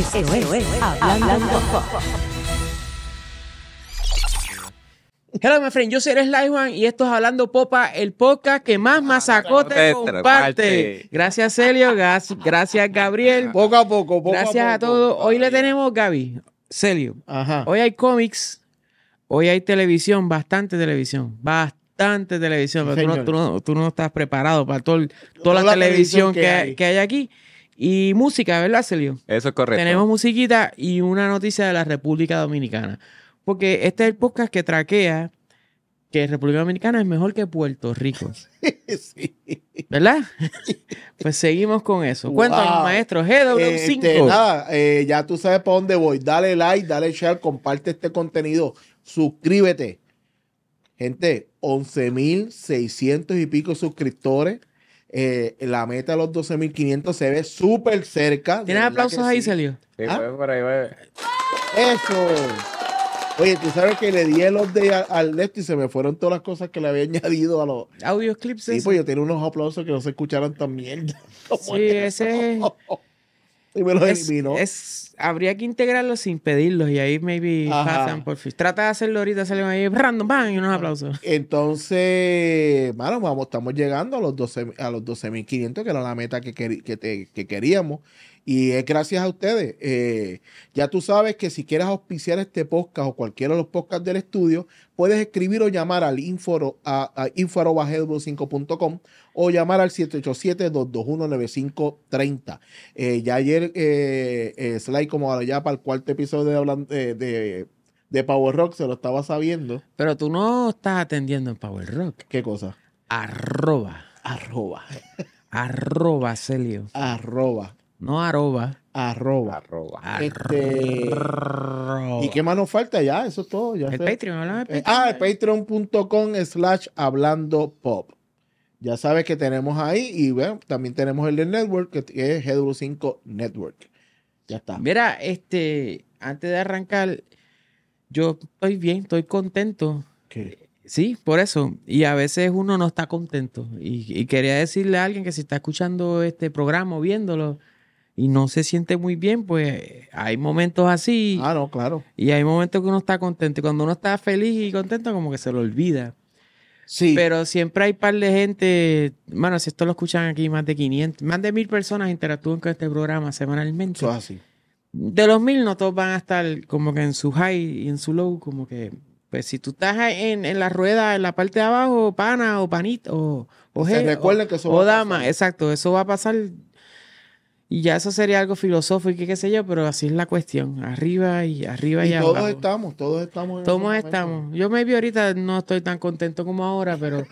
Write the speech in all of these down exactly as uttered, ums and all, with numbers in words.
Esto, Esto es, es Hablando, Hablando Pop. Hello, my friend. Yo soy Sly Juan y esto es Hablando Popa, el podcast que más masacote comparte. Gracias, Celio. Gracias, Gabriel. Poco a poco, poco Gracias a a poco. todos. Hoy le tenemos, Gaby, Celio. Ajá. Hoy hay cómics, hoy hay televisión, bastante televisión, bastante televisión. Sí, pero tú, no, tú, no, tú no estás preparado para todo, toda, toda la, la televisión, televisión que, que, hay. que hay aquí. Y música, ¿verdad, Celio? Eso es correcto. Tenemos musiquita y una noticia de la República Dominicana. Porque este es el podcast que traquea que República Dominicana es mejor que Puerto Rico. Sí. ¿Verdad? Pues seguimos con eso. Wow. Cuéntanos, maestro. G W cinco. Este, nada, eh, ya tú sabes para dónde voy. Dale like, dale share, comparte este contenido. Suscríbete. Gente, once mil seiscientos y pico suscriptores. Eh, la meta de los doce mil quinientos se ve súper cerca. ¿Tienes aplausos ahí, sí. Celio? Sí, ¿Ah? pues, por ahí, pues. Eso. Oye, tú sabes que le di el update al, al esto y se me fueron todas las cosas que le había añadido a los audios clips. Sí, pues yo tenía unos aplausos que no se escucharan tan mierda. Sí, ese y me los es, eliminó. Es, habría que integrarlos sin pedirlos y ahí maybe Ajá. pasan por fin. Trata de hacerlo ahorita, salen ahí random, bang, y unos aplausos. Entonces, bueno, vamos, estamos llegando a los doce a los doce mil quinientos, que era la meta que, quer, que, te, que queríamos. Y es gracias a ustedes. Eh, ya tú sabes que si quieres auspiciar este podcast o cualquiera de los podcasts del estudio, puedes escribir o llamar al info a, a info arroba g w cinco punto com o llamar al siete ocho siete, dos dos uno, nueve cinco tres cero. Eh, ya ayer, eh, eh, Sly, como ahora ya para el cuarto episodio de, de, de, de Power Rock, se lo estaba sabiendo. Pero tú no estás atendiendo en Power Rock. ¿Qué cosa? Arroba. Arroba. Arroba, Celio. Arroba. No arroba. Arroba. Arroba. Este... ¿Y qué más nos falta? Ya, eso es todo. Ya el sé. Patreon, hablamos de Eh, Patreon. ah, el patreon punto com slash hablando pop. Ya sabes que tenemos ahí y bueno, también tenemos el de Network, que es G W cinco Network. Ya está. Mira, este, antes de arrancar, yo estoy bien, estoy contento. ¿Qué? Sí, por eso. Y a veces uno no está contento. Y, y quería decirle a alguien que si está escuchando este programa o viéndolo y no se siente muy bien, pues hay momentos así. Ah, no, claro. Y hay momentos que uno está contento. Y cuando uno está feliz y contento, como que se lo olvida. Sí. Pero siempre hay un par de gente, bueno, si esto lo escuchan aquí, más de quinientos, más de mil personas interactúan con este programa semanalmente. Eso es así. De los mil, no todos van a estar como que en su high y en su low, como que, pues si tú estás en, en la rueda, en la parte de abajo, pana o panito, o, o Se G, recuerden o, que eso o va a dama, pasar. exacto, eso va a pasar. Y ya eso sería algo filosófico y qué sé yo, pero así es la cuestión. Arriba y arriba y, Y todos abajo. estamos, todos estamos. en Todos esos estamos. momentos. Yo maybe ahorita no estoy tan contento como ahora, pero...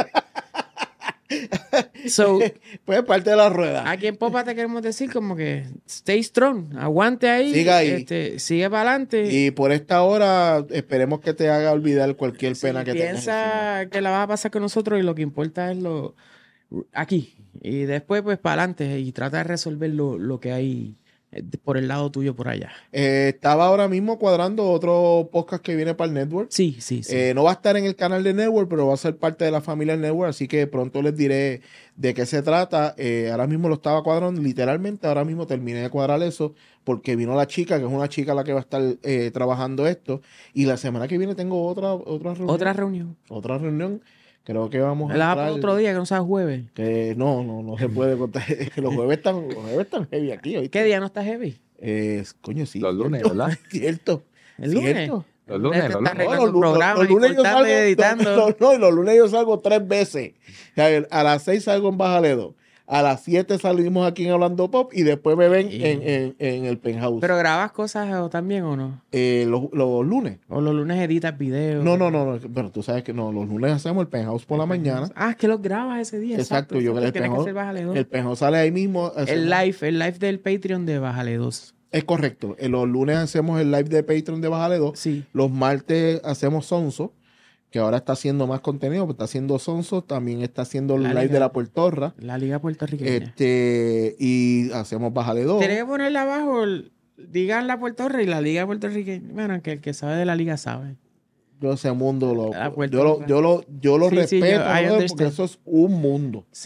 so, Pues parte de la rueda. aquí en Popa te queremos decir como que stay strong, aguante ahí, Siga ahí. Este, sigue para adelante. Y por esta hora esperemos que te haga olvidar cualquier Si pena que tengas. piensa que la vas a pasar con nosotros y lo que importa es lo aquí. Y después pues para adelante y trata de resolver lo, lo que hay por el lado tuyo por allá. Eh, estaba ahora mismo cuadrando otro podcast que viene para el Network. Sí, sí, sí. Eh, no va a estar en el canal de Network, pero va a ser parte de la familia del Network, así que pronto les diré de qué se trata. Eh, ahora mismo lo estaba cuadrando, literalmente ahora mismo terminé de cuadrar eso, porque vino la chica, que es una chica la que va a estar eh, trabajando esto, y la semana que viene tengo otra, otra reunión. Otra reunión. Otra reunión. Creo que vamos a La entrar, para otro día que no sea jueves. que no, no, no se puede contar. Los jueves están, los jueves están heavy aquí. ¿oíste? ¿Qué día no está heavy? Eh, coño, sí. Los lunes, cierto, ¿verdad? Cierto. ¿El lunes? Cierto. Los lunes, Este los está lunes. arreglando No, los, lu- programas los y lunes yo cortando salgo, y editando. no, no, no, y los lunes yo salgo tres veces. O sea, a las seis salgo en Bajaledo, a las siete salimos aquí en Hablando Pop y después me ven Y- en, en, en el penthouse. ¿Pero grabas cosas o también o no? Eh, los, los lunes. ¿O los lunes editas videos? No, no, no, no, pero tú sabes que no, los lunes hacemos el penthouse por la mañana. Ah, es que los grabas ese día. Exacto, yo exacto. el Tienes que penthouse- hacer Bájale dos. El penthouse sale ahí mismo. El hacemos- live, el live del Patreon de Bájale dos. Es correcto. En los lunes hacemos el live de Patreon de Bajaledo. Sí. Los martes hacemos Sonso, que ahora está haciendo más contenido, pero está haciendo Sonso, también está haciendo el La live liga. de la Puertorra. La Liga Puertorriqueña. Este, y hacemos Bajaledo. Tienes que ponerle abajo, el- digan la Puertorra y la Liga Puertorriqueña. Bueno, que el que sabe de la Liga sabe. Yo ese mundo lo, La yo Puertorra. lo, yo lo, yo lo Sí, sí, respeto, yo- I brother, porque understand. eso es un mundo. Sí.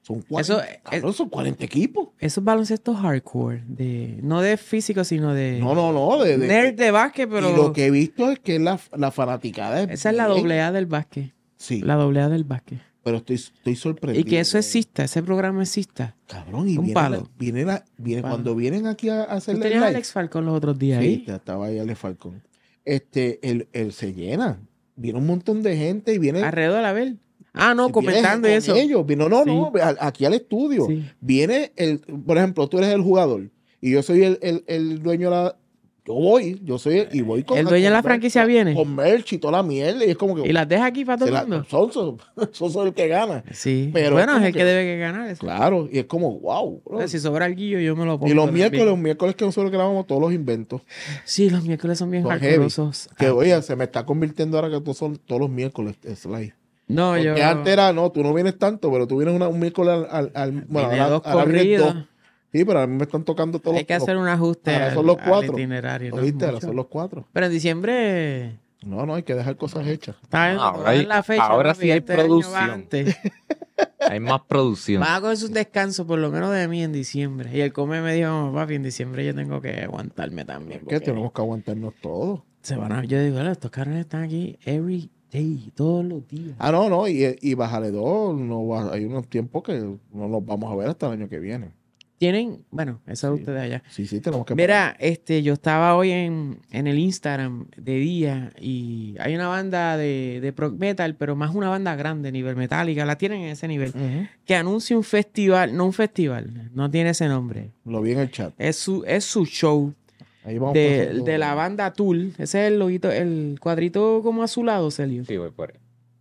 Son cuarenta, Eso, cabrón, son cuarenta equipos. Esos baloncestos hardcore, de, no de físico, sino de No, no, no. De, de, nerd de básquet, pero Y lo que he visto es que la, la fanaticada es esa es la bien- doble A del básquet. Sí, La doble A del básquet. pero estoy, estoy sorprendido. Y que eso exista, ese programa exista. Cabrón, y Un viene, palo. la- viene, la- viene Palo. cuando vienen aquí a, a ¿Tú hacer el tenías a live. Alex Falcón los otros días Sí, ahí? ya estaba ahí Alex Falcón. Este, el, el se llena. Viene un montón de gente y viene... Alrededor, a ver. Ah, no, si comentando y vienes eso. con ellos. Vino, no, Sí. no, a- aquí al estudio. Sí. Viene el, por ejemplo, tú eres el jugador y yo soy el, el, el dueño de la... Yo voy, yo soy el, y voy con... El dueño de la con franquicia merch, viene. Con merch y toda la mierda y es como que... Y las deja aquí para todo se el la- mundo. Sonso, Sonso es el que gana. Sí. Pero bueno, es es como el que, que- debe que ganar. Eso. Claro, y es como, wow. bro. Pues, si sobra el guillo, yo me lo pongo. Y los también. miércoles, los miércoles que nosotros grabamos todos los inventos. Sí, los miércoles son bien Son hardcoreosos. Que Ah, oye, se me está convirtiendo ahora que todos son todos los miércoles. Sly. No, Porque yo. antes era, no, tú no vienes tanto, pero tú vienes una- un miércoles al... al, al- bueno, Vine ahora, dos ahora vienes corridos. dos. Sí, pero a mí me están tocando todos Hay los que hacer un ajuste ahora al, son los al cuatro. itinerario. ¿no? ¿Oíste? Ahora Mucho. son los cuatro. Pero en diciembre No, no, hay que dejar cosas hechas. está en, Ahora hay- en la fecha. ahora papi, sí hay este año va producción. antes. Hay más producción. Vas a coger un descanso por lo menos de mí en diciembre. Y el come me dijo, papi, en diciembre yo tengo que aguantarme también. Que porque tenemos que aguantarnos todos. se van a- yo digo, "Bueno, estos carros están aquí every day, todos los días. Ah, no, no, y, y bájale dos. No va- hay unos tiempos que no los vamos a ver hasta el año que viene. Tienen, bueno, eso es Sí. ustedes allá. Sí, sí, tenemos que... Mira, este, yo estaba hoy en, en el Instagram de día y hay una banda de, de prog metal, pero más una banda grande, nivel metálica, la tienen en ese nivel, Ujú. que anuncia un festival, no un festival, no tiene ese nombre, Lo vi en el chat. es su, es su show Ahí vamos de, pasando- de la banda Tool, ese es el loguito, el cuadrito como azulado, Celio, Sí, voy por ahí.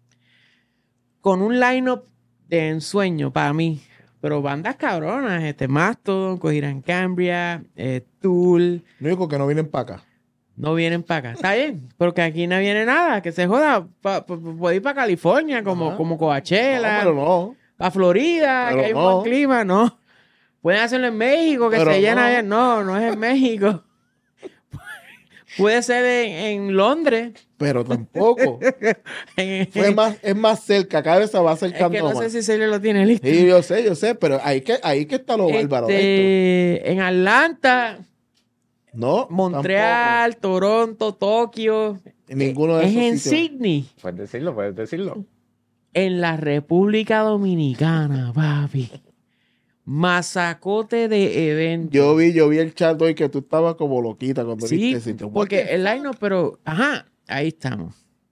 con un line-up de ensueño para mí. Pero bandas cabronas, este Mastodon, Coheran Cambria, eh, Tool, Lo único que no vienen para acá. no vienen para acá. Está bien, porque aquí no viene nada. Que se joda. Pa, pa- pa- puede ir para California, como, Ajá. como No, Coachella, pero no. para Florida, Pero que hay un no. buen clima, no. Pueden hacerlo en México, que Pero se llena no. bien. No, no es en México. Puede ser en, en Londres. Pero tampoco. En- Fue más, es más cerca, cada vez se va es acercando que no más. sé si Celio lo tiene listo. Sí, yo sé, yo sé, pero ahí que, ahí que está lo bárbaro de esto. Este, en Atlanta, No, Montreal, Toronto, Tokio. tampoco. En ninguno de Es esos en sitios. Sydney. Puedes decirlo, puedes decirlo. En la República Dominicana, papi. Mazacote de eventos. Yo vi, yo vi el chat hoy que tú estabas como loquita cuando Sí, viste ese sitio. porque el line pero ajá, ahí estamos.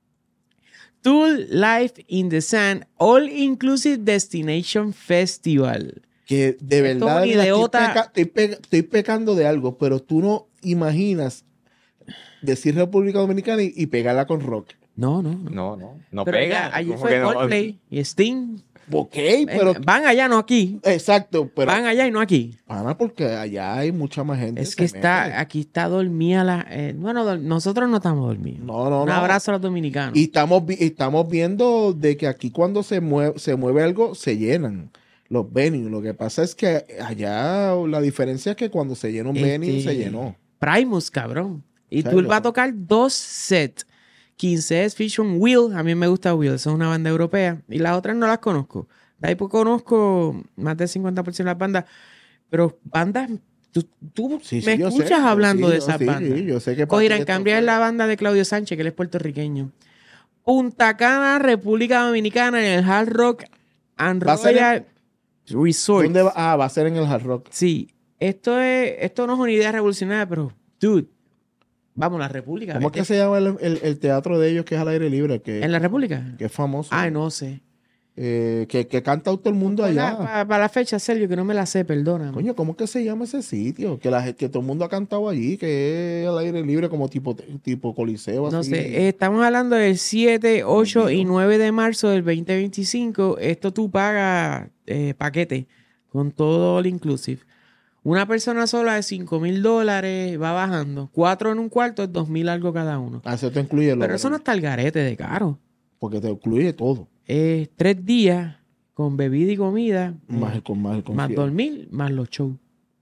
Tool Life in the Sand All Inclusive Destination Festival. Que de Esto verdad es mira, estoy, idiota. peca- estoy pe- estoy pecando de algo, pero tú no imaginas decir República Dominicana y, y pegarla con rock. No, no, no. No, no. No Pero pega. ya, allí ¿Cómo fue que no? Coldplay y Sting. Ok, pero Eh, Van allá, no aquí. exacto, pero Van allá y no aquí. pana, porque allá hay mucha más gente. Es que se está, mete. aquí está dormida la. eh, bueno, dor- nosotros no estamos dormidos. No, no, Un no. abrazo a los dominicanos. Y estamos, vi- estamos viendo de que aquí cuando se mueve, se mueve algo, se llenan los venues. Lo que pasa es que allá la diferencia es que cuando se llena un venue, Este, se llenó. Primus, cabrón. Y ¿Sabes? Tool va a tocar dos sets. quince es Fiction Will. A mí me gusta Will. Esa es una banda europea. Y las otras no las conozco. De ahí pues conozco más del cincuenta por ciento de las bandas. Pero bandas... Tú, tú Sí, sí, me yo escuchas sé. hablando Sí, de yo- esas sí, bandas. sí, yo sé que Coheran Pati Cambria es esto la banda de Claudio Sánchez, que él es puertorriqueño. Punta Cana, República Dominicana, en el Hard Rock and Va a ser Royal fue- Resort. ¿Dónde va? Ah, va a ser en el Hard Rock. Sí, esto es, esto no es una idea revolucionaria, pero, dude, vamos, la República. ¿Cómo es vete. que se llama el, el- el teatro de ellos que es al aire libre? Que, ¿En la República? que es famoso. Ay, no sé. Eh, que, que canta todo el mundo allá. Para, para la fecha, Sergio, que no me la sé, perdóname. Coño, ¿cómo es que se llama ese sitio? Que, la, gente- que todo el mundo ha cantado allí, que es al aire libre como tipo, tipo coliseo. No así. sé, eh, estamos hablando del siete, ocho y Bendito. nueve de marzo del veinte veinticinco. Esto tú pagas eh, paquete con todo all inclusive. Una persona sola de cinco mil dólares va bajando. Cuatro en un cuarto es dos mil algo cada uno. Ah, eso te incluye lo Pero eso no está el garete de caro. porque te incluye todo. Es tres días con bebida y comida, Más el con más el más concierto. dormir, más los shows.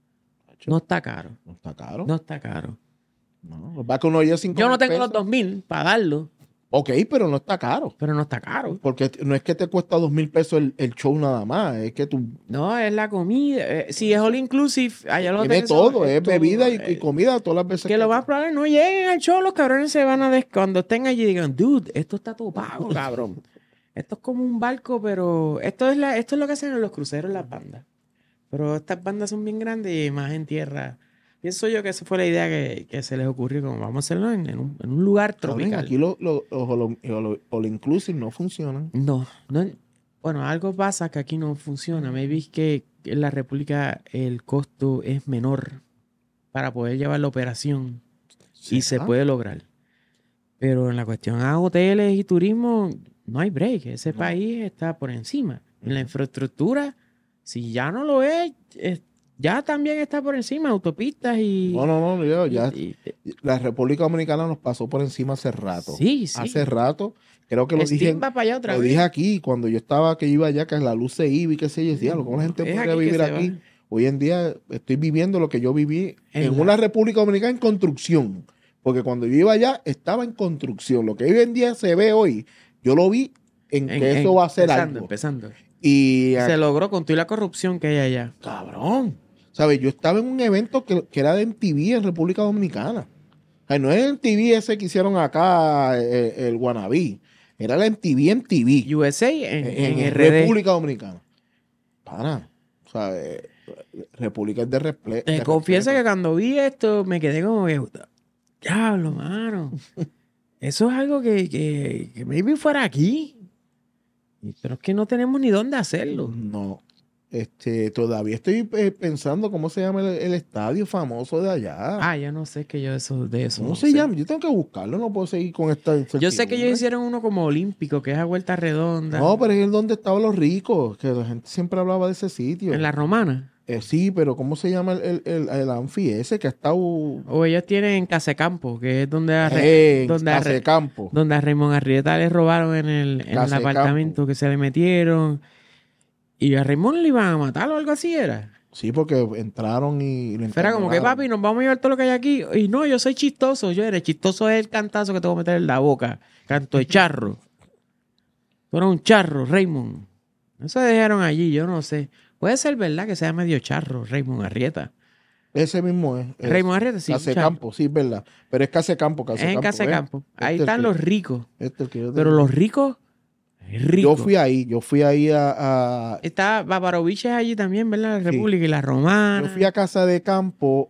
No está caro. No está caro. No está caro. No, va que uno oye cinco Yo no mil tengo pesos. los dos mil para darlo. Ok, pero no está caro. pero no está caro. Porque no es que te cuesta dos mil pesos el, el show nada más. Es que tú No, es la comida. Eh, si es all inclusive, allá los tiene hoteles son- todo. Es todo, bebida y, eh, y comida todas las veces. Que lo más probable no lleguen al show, los cabrones se van a des... cuando estén allí digan, dude, esto está todo pago, cabrón. Esto es como un barco, pero esto es la, esto es lo que hacen en los cruceros las bandas. Pero estas bandas son bien grandes y más en tierra. Pienso yo que esa fue la idea que, que se les ocurrió, como vamos a hacerlo en, en un, en un lugar Cabrón, tropical. aquí los lo, los all, all- all inclusive no funcionan. No, no, bueno, algo pasa que aquí no funciona. Maybe es que en la República el costo es menor para poder llevar la operación y se ¿Será? puede lograr. Pero en la cuestión a hoteles y turismo, no hay break. Ese No. país está por encima. En la infraestructura, si ya no lo es, es- ya también está por encima. Autopistas y... No, no, no. yo- ya, y- y- la República Dominicana nos pasó por encima hace rato. sí, sí. Hace rato. Creo que lo Steam dije, va para allá otra lo vez. dije aquí cuando yo estaba, que iba allá, que la luz se iba y qué sé yo. Decía, ¿cómo la gente Es podría aquí que vivir se aquí? va. Hoy en día estoy viviendo lo que yo viví en, En la- una República Dominicana en construcción. Porque cuando yo iba allá, estaba en construcción. Lo que hoy en día se ve hoy, yo lo vi en, En- que en- eso va a ser empezando, algo. empezando. Y, Se logró con toda la corrupción que hay allá. cabrón, ¿sabes? Yo estaba en un evento que, que era de M T V en República Dominicana. O sea, no es el M T V ese que hicieron acá, eh, el Guanabí. Era el M T V, M T V. U S A en, en, en R D. República Dominicana. Para. O sea, eh, República es de respeto. Te confieso que cuando vi esto me quedé como que, diablo, mano. Eso es algo que, que, que maybe fuera aquí. Y- Pero es que no tenemos ni dónde hacerlo. No. Este, todavía estoy eh, pensando cómo se llama el, el estadio famoso de allá. Ah, yo no sé que yo eso, de eso. ¿Cómo no se sé. llama? Yo tengo que buscarlo, no puedo seguir con esta Yo sé que ellos incertidumbre. hicieron uno como olímpico, que es a vuelta redonda. No, pero es el donde estaban los ricos, que la gente siempre hablaba de ese sitio. En la romana. Eh, sí, pero ¿cómo se llama el, el, el, el anfi ese que ha estado O ellos tienen Casecampo, que es donde a, Re- eh, en donde a Re- Casecampo? donde a Raymond Arrieta le robaron en el, en el Casecampo. apartamento que se le metieron. Y a Raymond le iban a matar o algo así era. Sí, porque entraron y lo Era como que, encañonaron. papi, nos vamos a llevar todo lo que hay aquí. Y no, yo soy chistoso. Yo eres chistoso es el cantazo que te voy a meter en la boca. Canto de charro. Tú eres un charro, Raymond. No se dejaron allí, yo no sé. Puede ser verdad que sea medio charro, Raymond Arrieta. Ese mismo es. es Raymond Arrieta, sí. Casecampo, sí, es verdad. Pero es Casecampo, charro. Es Casecampo. en Casecampo. ¿eh? Ahí Este es están el los que- ricos. este es el que yo Pero tengo. los ricos, ricos. Yo fui ahí, yo fui ahí a, a- Está Babarovich es allí también, ¿verdad? La Sí. República y la Romana. yo fui a Casa de Campo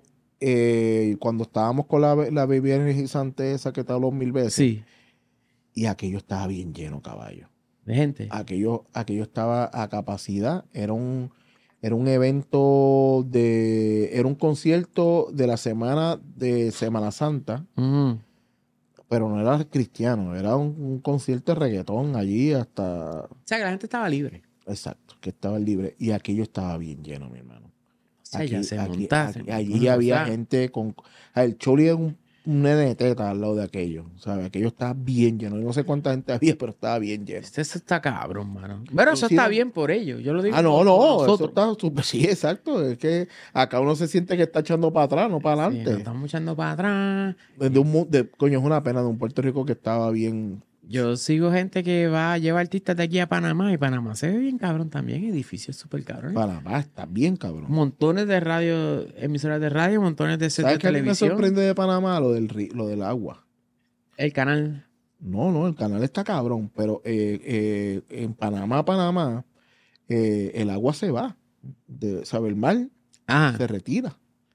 eh, cuando estábamos con la, la bebida energizante esa que te habló mil veces. Sí, Y aquello estaba bien lleno, caballo. de gente. Aquello, aquello estaba a capacidad. Era un, era un evento de. Era un concierto de la semana de Semana Santa, Ujú. pero no era cristiano, era un, un concierto de reggaetón allí hasta. O sea, que la gente estaba libre. Exacto, que estaba libre. Y aquello estaba bien lleno, mi hermano. O sea, ya se monta. se aquí- monta allí una había cosa. gente con. El Choli es un, un nene de teta al lado de aquello. ¿Sabes? Aquello estaba bien lleno. Yo no sé cuánta gente había, pero estaba bien lleno. Este, eso está cabrón, mano. Pero eso Sí, está no. bien por ellos. Yo lo digo Ah, no, por- no, por eso nosotros. está súper. Sí, exacto. Es que acá uno se siente que está echando para atrás, no para Sí, adelante. nos estamos echando para atrás. de un, mu- de, coño, es una pena de un Puerto Rico que estaba bien. Yo sigo gente que va a llevar artistas de aquí a Panamá y Panamá se ve bien cabrón también. Edificios súper cabrón. Panamá está bien, cabrón. Montones de radio, emisoras de radio, montones de sets ¿Sabes de qué a mí me televisión. sorprende de Panamá? Lo del, ri- lo del agua. El canal. No, no, el canal está cabrón, pero eh, eh, en Panamá, Panamá, eh, el agua se va. De, ¿sabe? El mar Ah, se retira.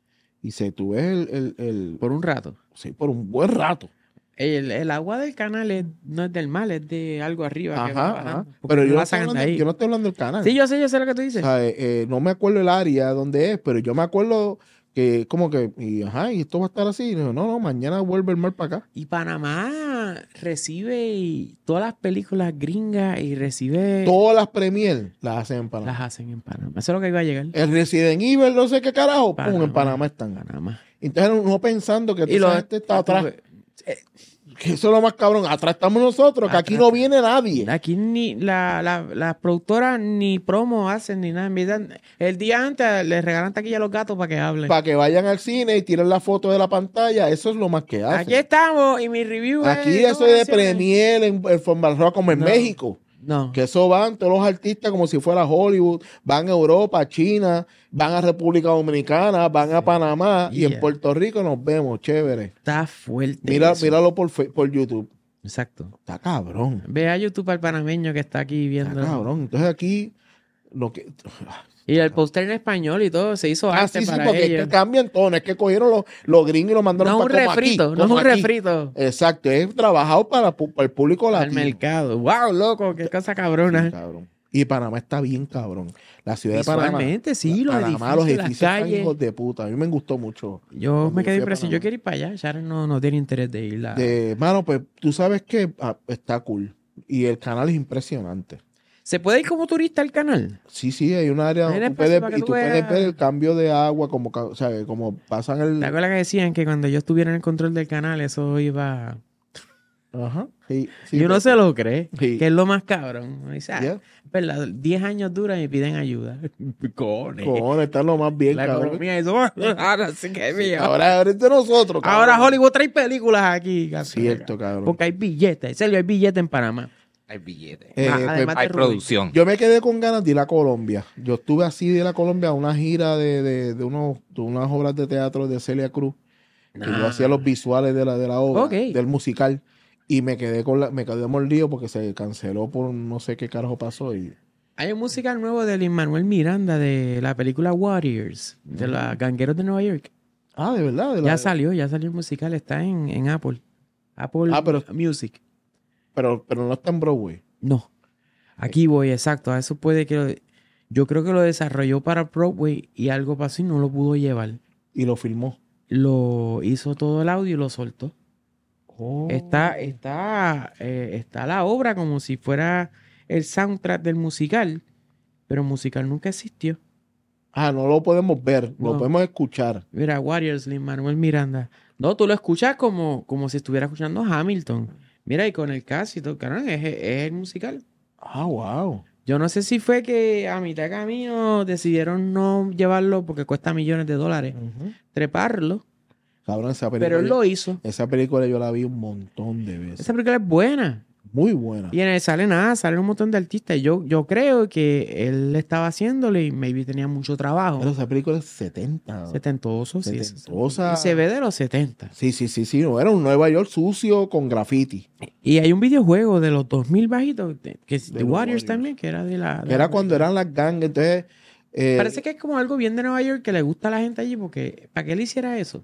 Y se tú ves el, el, el- por un rato. sí, por un buen rato. El, el agua del canal es- no es del mar, es de algo arriba. que va Ajá, bajando, ajá. porque Pero no yo no, la estoy sacan de hablando, ahí. yo no estoy hablando del canal. Sí, yo sé, yo sé lo que tú dices. O sea, eh, eh, no me acuerdo el área donde es, pero yo me acuerdo que como que, y, ajá, y esto va a estar así. Y yo, no, no, mañana vuelve el mar para acá. Y Panamá recibe y todas las películas gringas y recibe... Todas las premier las hacen en Panamá. Las hacen en Panamá. Eso es lo que iba a llegar. El Resident Evil, no sé qué carajo, pum, Panamá. en Panamá están. Panamá. Entonces uno pensando que Y toda lo esa gente está atrás. Eh, Que eso es lo más cabrón. Atrás estamos nosotros, que aquí Atrás. no viene nadie. Aquí ni la, la, las productoras ni promo hacen ni nada. En verdad, el día antes les regalan taquilla a los gatos para que hablen. Para que vayan al cine y tiren la foto de la pantalla. Eso es lo más que hacen. Aquí estamos y mi review es Aquí eso es de donaciones. premier en, en forma roja como en No. México. No. Que eso van todos los artistas como si fuera Hollywood, van a Europa, China, van a República Dominicana, van a Panamá y Yeah. en Puerto Rico nos vemos, chévere. Está fuerte. Mira, eso. míralo por, fe- por YouTube. Exacto. Está cabrón. Ve a YouTube al panameño que está aquí Está viendo. cabrón. Entonces aquí lo que Y el póster en español y todo se hizo Ah, arte sí, sí, para porque es ellos. que cambian todo, no es que cogieron los, los gringos y los mandaron No es un para como aquí, refrito, no es como un aquí. refrito. Exacto, es trabajado para, para el público Al latino. mercado. Wow, loco, qué cosa cabrona. Sí, cabrón. Y Panamá está bien cabrón. La ciudad de Panamá. Visualmente, sí, los Panamá, edificios, los las edificios están calles. hijos de puta. A mí me gustó mucho. Yo Cuando me quedé fui a impresionado. Panamá. Yo quiero ir para allá. Sharon no, no tiene interés de ir. La... De, mano, pues tú sabes que ah, está cool. Y el canal es impresionante. ¿Se puede ir como turista al canal? Sí, sí, hay un área Hay donde tú espacio puedes, para que y tú tú puedes veas. ver el cambio de agua, como, ca- o sea, como pasan el... ¿Te acuerdas que decían que cuando yo estuviera en el control del canal eso iba... Ajá. Sí, sí, y uno pero- se lo cree, Sí. que es lo más cabrón. Uno dice, ah, Yeah. es verdad, diez años duran y piden ayuda. Cojones. Cojones, está lo más bien, La cabrón. economía eso, ahora sí que es mío. Ahora, ahora es de nosotros, cabrón. Ahora Hollywood trae películas aquí. cabrón. Cierto, cabrón. Porque hay billetes. En serio, hay billetes en Panamá. Hay billetes. Eh, Ah, pues, además Hay de Rubén. producción. yo me quedé con ganas de ir a Colombia. Yo estuve así de ir a Colombia a una gira de, de, de, unos, de unas obras de teatro de Celia Cruz. Que yo Ah. hacía los visuales de la, de la obra, Ok. del musical. Y me quedé con la, me quedé mordido porque se canceló por no sé qué carajo pasó. Y Hay un musical nuevo de Lin-Manuel Miranda de la película Warriors, de los gangueros de Nueva York. ah, de verdad. De la- Ya salió, ya salió el musical, está en, en Apple. Apple Ah, pero- Music. pero, pero no está en Broadway. No. Aquí voy, exacto. A eso puede que... lo- Yo creo que lo desarrolló para Broadway y algo pasó y no lo pudo llevar. Y lo filmó. Lo hizo todo el audio y lo soltó. Oh. Está, está, eh, está la obra como si fuera el soundtrack del musical, pero el musical nunca existió. Ah, no lo podemos ver, lo No. podemos escuchar. Mira, Warriors, Lin-Manuel Miranda. No, tú lo escuchas como, como si estuviera escuchando Hamilton. Mira, y con el cast y todo, caramba, es, es el musical. Ah, wow. Yo no sé si fue que a mitad de camino decidieron no llevarlo porque cuesta millones de dólares, treparlo, Cabrón, esa película. pero él yo- lo hizo. Esa película yo la vi un montón de veces. Esa película es buena. Muy buena. Y en él sale nada, salen un montón de artistas. Y Yo, yo creo que él estaba haciéndolo y maybe tenía mucho trabajo. Pero esa película es setenta. Setentoso, sí. sí, sí. Setentosa. Y se ve de los setenta. Sí, sí, sí, sí. No, era un Nueva York sucio con graffiti. Y hay un videojuego de los dos mil bajitos, de- que es De de los Warriors Warriors. también, que era de la... de Era la- cuando eran las gangas. Entonces. eh, Parece que es como algo bien de Nueva York que le gusta a la gente allí, porque ¿para qué él hiciera eso?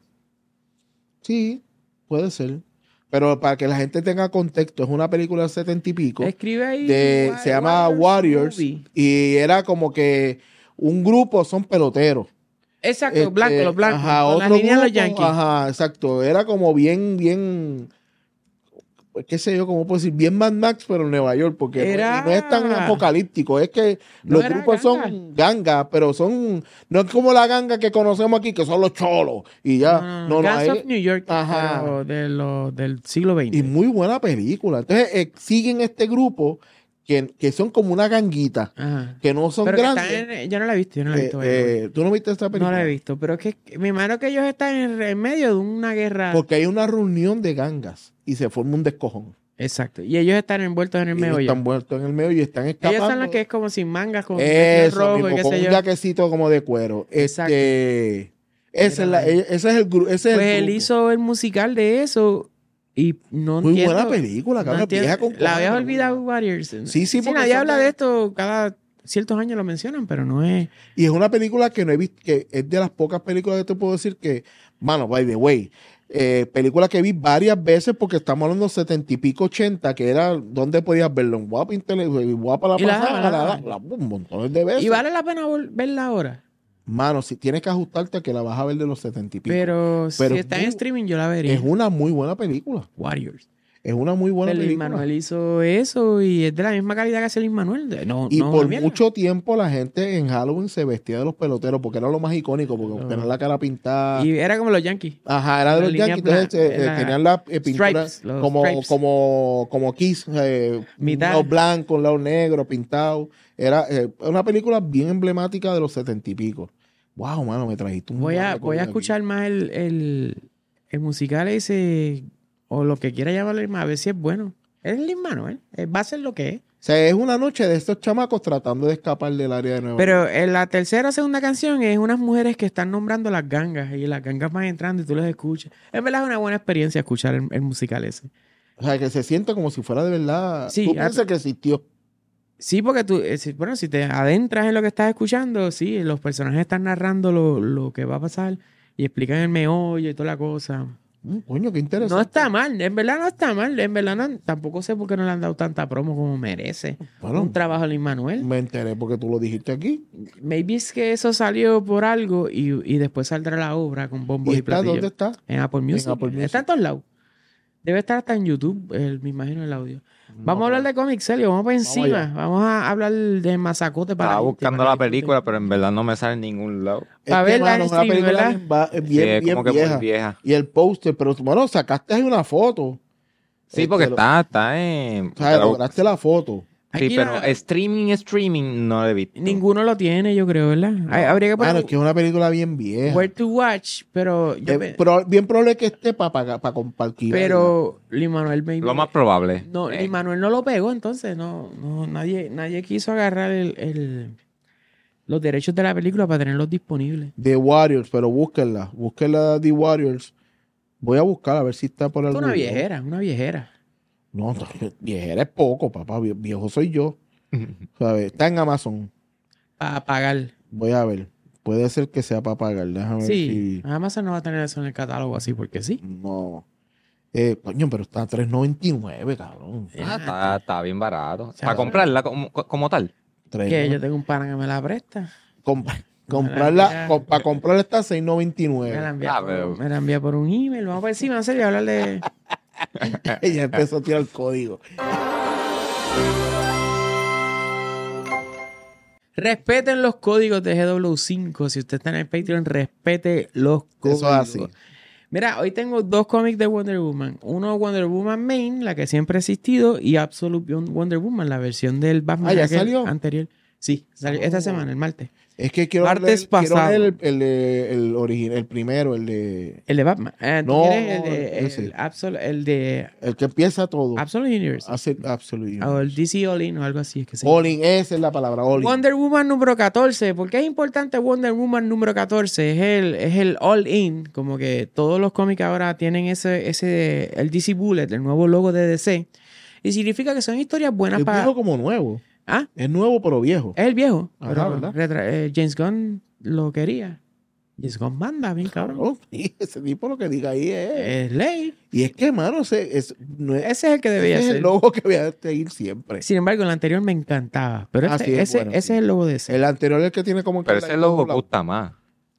Sí, puede ser. Pero para que la gente tenga contexto, es una película de setenta y pico. Escribe ahí... de, Wa- se llama Warriors. Movie. Y era como que un grupo son peloteros. Exacto, Este, blanco, los blancos. Ajá, con las otro líneas de los grupo, Yankees. Ajá, exacto. Era como bien, bien, pues, qué sé yo, cómo puedo decir, bien Mad Max, pero en Nueva York, porque no- Era- y no, es tan apocalíptico. Es que No los era grupos ganga. son gangas, pero son, no es como la ganga que conocemos aquí, que son los cholos. Y ya, No, no, no, no, Gangs ahí- of New York, Ajá. pero de lo- del siglo veinte. y muy buena película. Entonces, eh, siguen este grupo que, que son como una ganguita, Ajá. que no son Pero que grandes. están en- yo no la he visto, yo no la he Eh, visto. by the way. eh, ¿Tú no viste esta película? no la he visto, pero es que me imagino que ellos están en, en medio de una guerra. Porque hay una reunión de gangas y se forma un descojón. Exacto. Y ellos están envueltos en el Ellos meollo. están muertos en el medio y están escapando. Ellos son los que es como sin mangas, con Eso rojo mismo, y qué con sé un yo. jaquecito como de cuero. Exacto. Este, ese, es la- Mira, ese es el grupo. Ese es Pues el él grupo. hizo el musical de eso y no Muy entiendo. buena película, no cabrón. entiendo. Vieja con La habías cojones, olvidado, ¿no? Warriors. Sí, sí, porque nadie son habla de- de esto. Cada ciertos años lo mencionan, pero no es... Y es una película que no he visto, que es de las pocas películas que te puedo decir que, mano, by the way, eh, película que vi varias veces porque estamos hablando de setenta y pico, ochenta, que era donde podías verlo, en Guapa, Intele- Guapa la Y la pasada, daban, la la, daban. la- la- un montón de veces. Y vale la pena vol- verla ahora. Mano, si tienes que ajustarte a que la vas a ver de los setenta y pico. Pero, Pero si está en muy- streaming, yo la vería. Es una muy buena película. Warriors. Es una muy buena Pero Lin película. Manuel hizo eso y es de la misma calidad que hace Lin Manuel. No, Y no, por una mierda. mucho tiempo la gente en Halloween se vestía de los peloteros porque era lo más icónico, porque Oh. tenían la cara pintada. Y era como los Yankees. Ajá, era de la los línea Yankees, entonces blanca, eh, eh, la- tenían la eh, pintura stripes, los como, stripes. como, como Kiss, eh, Mitad. los blancos, los negros, pintados. Era eh, una película bien emblemática de los setenta y pico. Wow, mano, me trajiste un Voy a, buen voy a recuerdo aquí. escuchar más el, el, el musical ese, o lo que quiera llamarle más, a ver si es bueno. Es Lin Manuel, eh, va a ser lo que es. O sea, es una noche de estos chamacos tratando de escapar del área de Nueva York. Pero en la tercera o segunda canción es unas mujeres que están nombrando las gangas y las gangas van entrando y tú las escuchas. En verdad es una buena experiencia escuchar el, el musical ese. O sea, que se siente como si fuera de verdad. Sí, Tú ah, piensas que existió. Sí, porque tú, eh, si- bueno, si te adentras en lo que estás escuchando, sí, los personajes están narrando lo, lo que va a pasar y explican el meollo y toda la cosa. Mm, coño, qué interesante. No está mal, en verdad no está mal, en verdad no- tampoco sé por qué no le han dado tanta promo como merece. Bueno, Un trabajo a Lin Manuel. me enteré porque tú lo dijiste aquí. Maybe es que eso salió por algo y, y después saldrá la obra con bombos ¿Y y, está platillos. dónde está? En Apple Music. Apple Music. Está en todos lados. Debe estar hasta en YouTube, el- me imagino el audio. No, Vamos a hablar pero- de cómics, serio, vamos para Vamos encima. allá. Vamos a hablar de Mazacote para Estaba la gente, buscando para la que disfruten. película, pero en verdad no me sale en ningún lado. Es Pa' que, verla mano, en es una streaming, película ¿verdad? bien, va- bien, Sí, es bien como que vieja. muy vieja. Y el póster, pero bueno, sacaste ahí una foto. Sí, Este, porque lo- está, está en... O sea, lograste la foto. Sí, Aquí pero la- streaming, streaming no lo he visto. ninguno lo tiene, yo creo, ¿verdad? Hay- Habría que poner Mano, es que es una película bien vieja. Where to Watch, pero yo Eh, pe- pero bien probable que esté para pa, compartir. pero Lin Manuel maybe- Lo más probable. no, Eh, Lin Manuel no lo pegó, entonces no, no nadie, nadie quiso agarrar el, el- los derechos de la película para tenerlos disponibles. The Warriors, pero búsquenla. Búsquenla The Warriors. Voy a buscar a ver si está por Es algún una lado. viejera, una viejera. No, no, viejera es poco, papá. Vie- Viejo soy yo. ¿Sabes? Está en Amazon. Para pagar. Voy a ver. Puede ser que sea para pagar. Déjame ver Sí, si. Amazon no va a tener eso en el catálogo así porque sí. No. Eh, coño, pero está a tres noventa y nueve, cabrón. Ah, está, está bien barato. sea, Para comprarla como, como tal. tres Que yo tengo un pana que me la presta. Comp- comprarla, envía. com- para comprarla está a seis noventa y Me la nueve. envía, Ah, por, pero- me la envía por un email. Vamos por encima, en serio, hablar de... Ella empezó a tirar el código. Respeten los códigos de G W cinco. Si usted está en el Patreon, respete los códigos. Eso es así. Mira, hoy tengo dos cómics de Wonder Woman. Uno Wonder Woman Main, la que siempre ha existido, y Absolute Wonder Woman, la versión del Batman Ah, ¿ya aquel salió? anterior. Sí, salió Oh. esta semana, el martes. Es que quiero Martes leer, quiero pasado. leer el, el, de- el original, el primero, el de El de Batman. Ah, ¿tú No, quieres el de, ese. el, Absol- el de el que empieza todo. Absolute Universe. Hace Absolute. O el D C All In o algo así. Es que se All in, esa es la palabra, all in. Wonder Woman número catorce. ¿Por qué es importante Wonder Woman número catorce? Es el, es el All In. Como que todos los cómics ahora tienen ese, ese, el D C Bullet, el nuevo logo de D C. Y significa que son historias buenas Es para... viejo como nuevo. Ah, Es nuevo pero viejo. es el viejo. Ajá, pero ¿verdad? retra- eh, James Gunn lo quería. James Gunn manda, bien cabrón. Oh, sí, ese tipo lo que diga ahí es. Es ley. Y es que, mano, ese, es, no es, Ese es el que debía ese es ser. el logo que voy a seguir siempre. Sin embargo, el anterior me encantaba. Pero Ah, este- sí, es ese, bueno, ese sí. es el logo de ese. El anterior es el que tiene como... Pero que ese la- logo doblado. gusta más.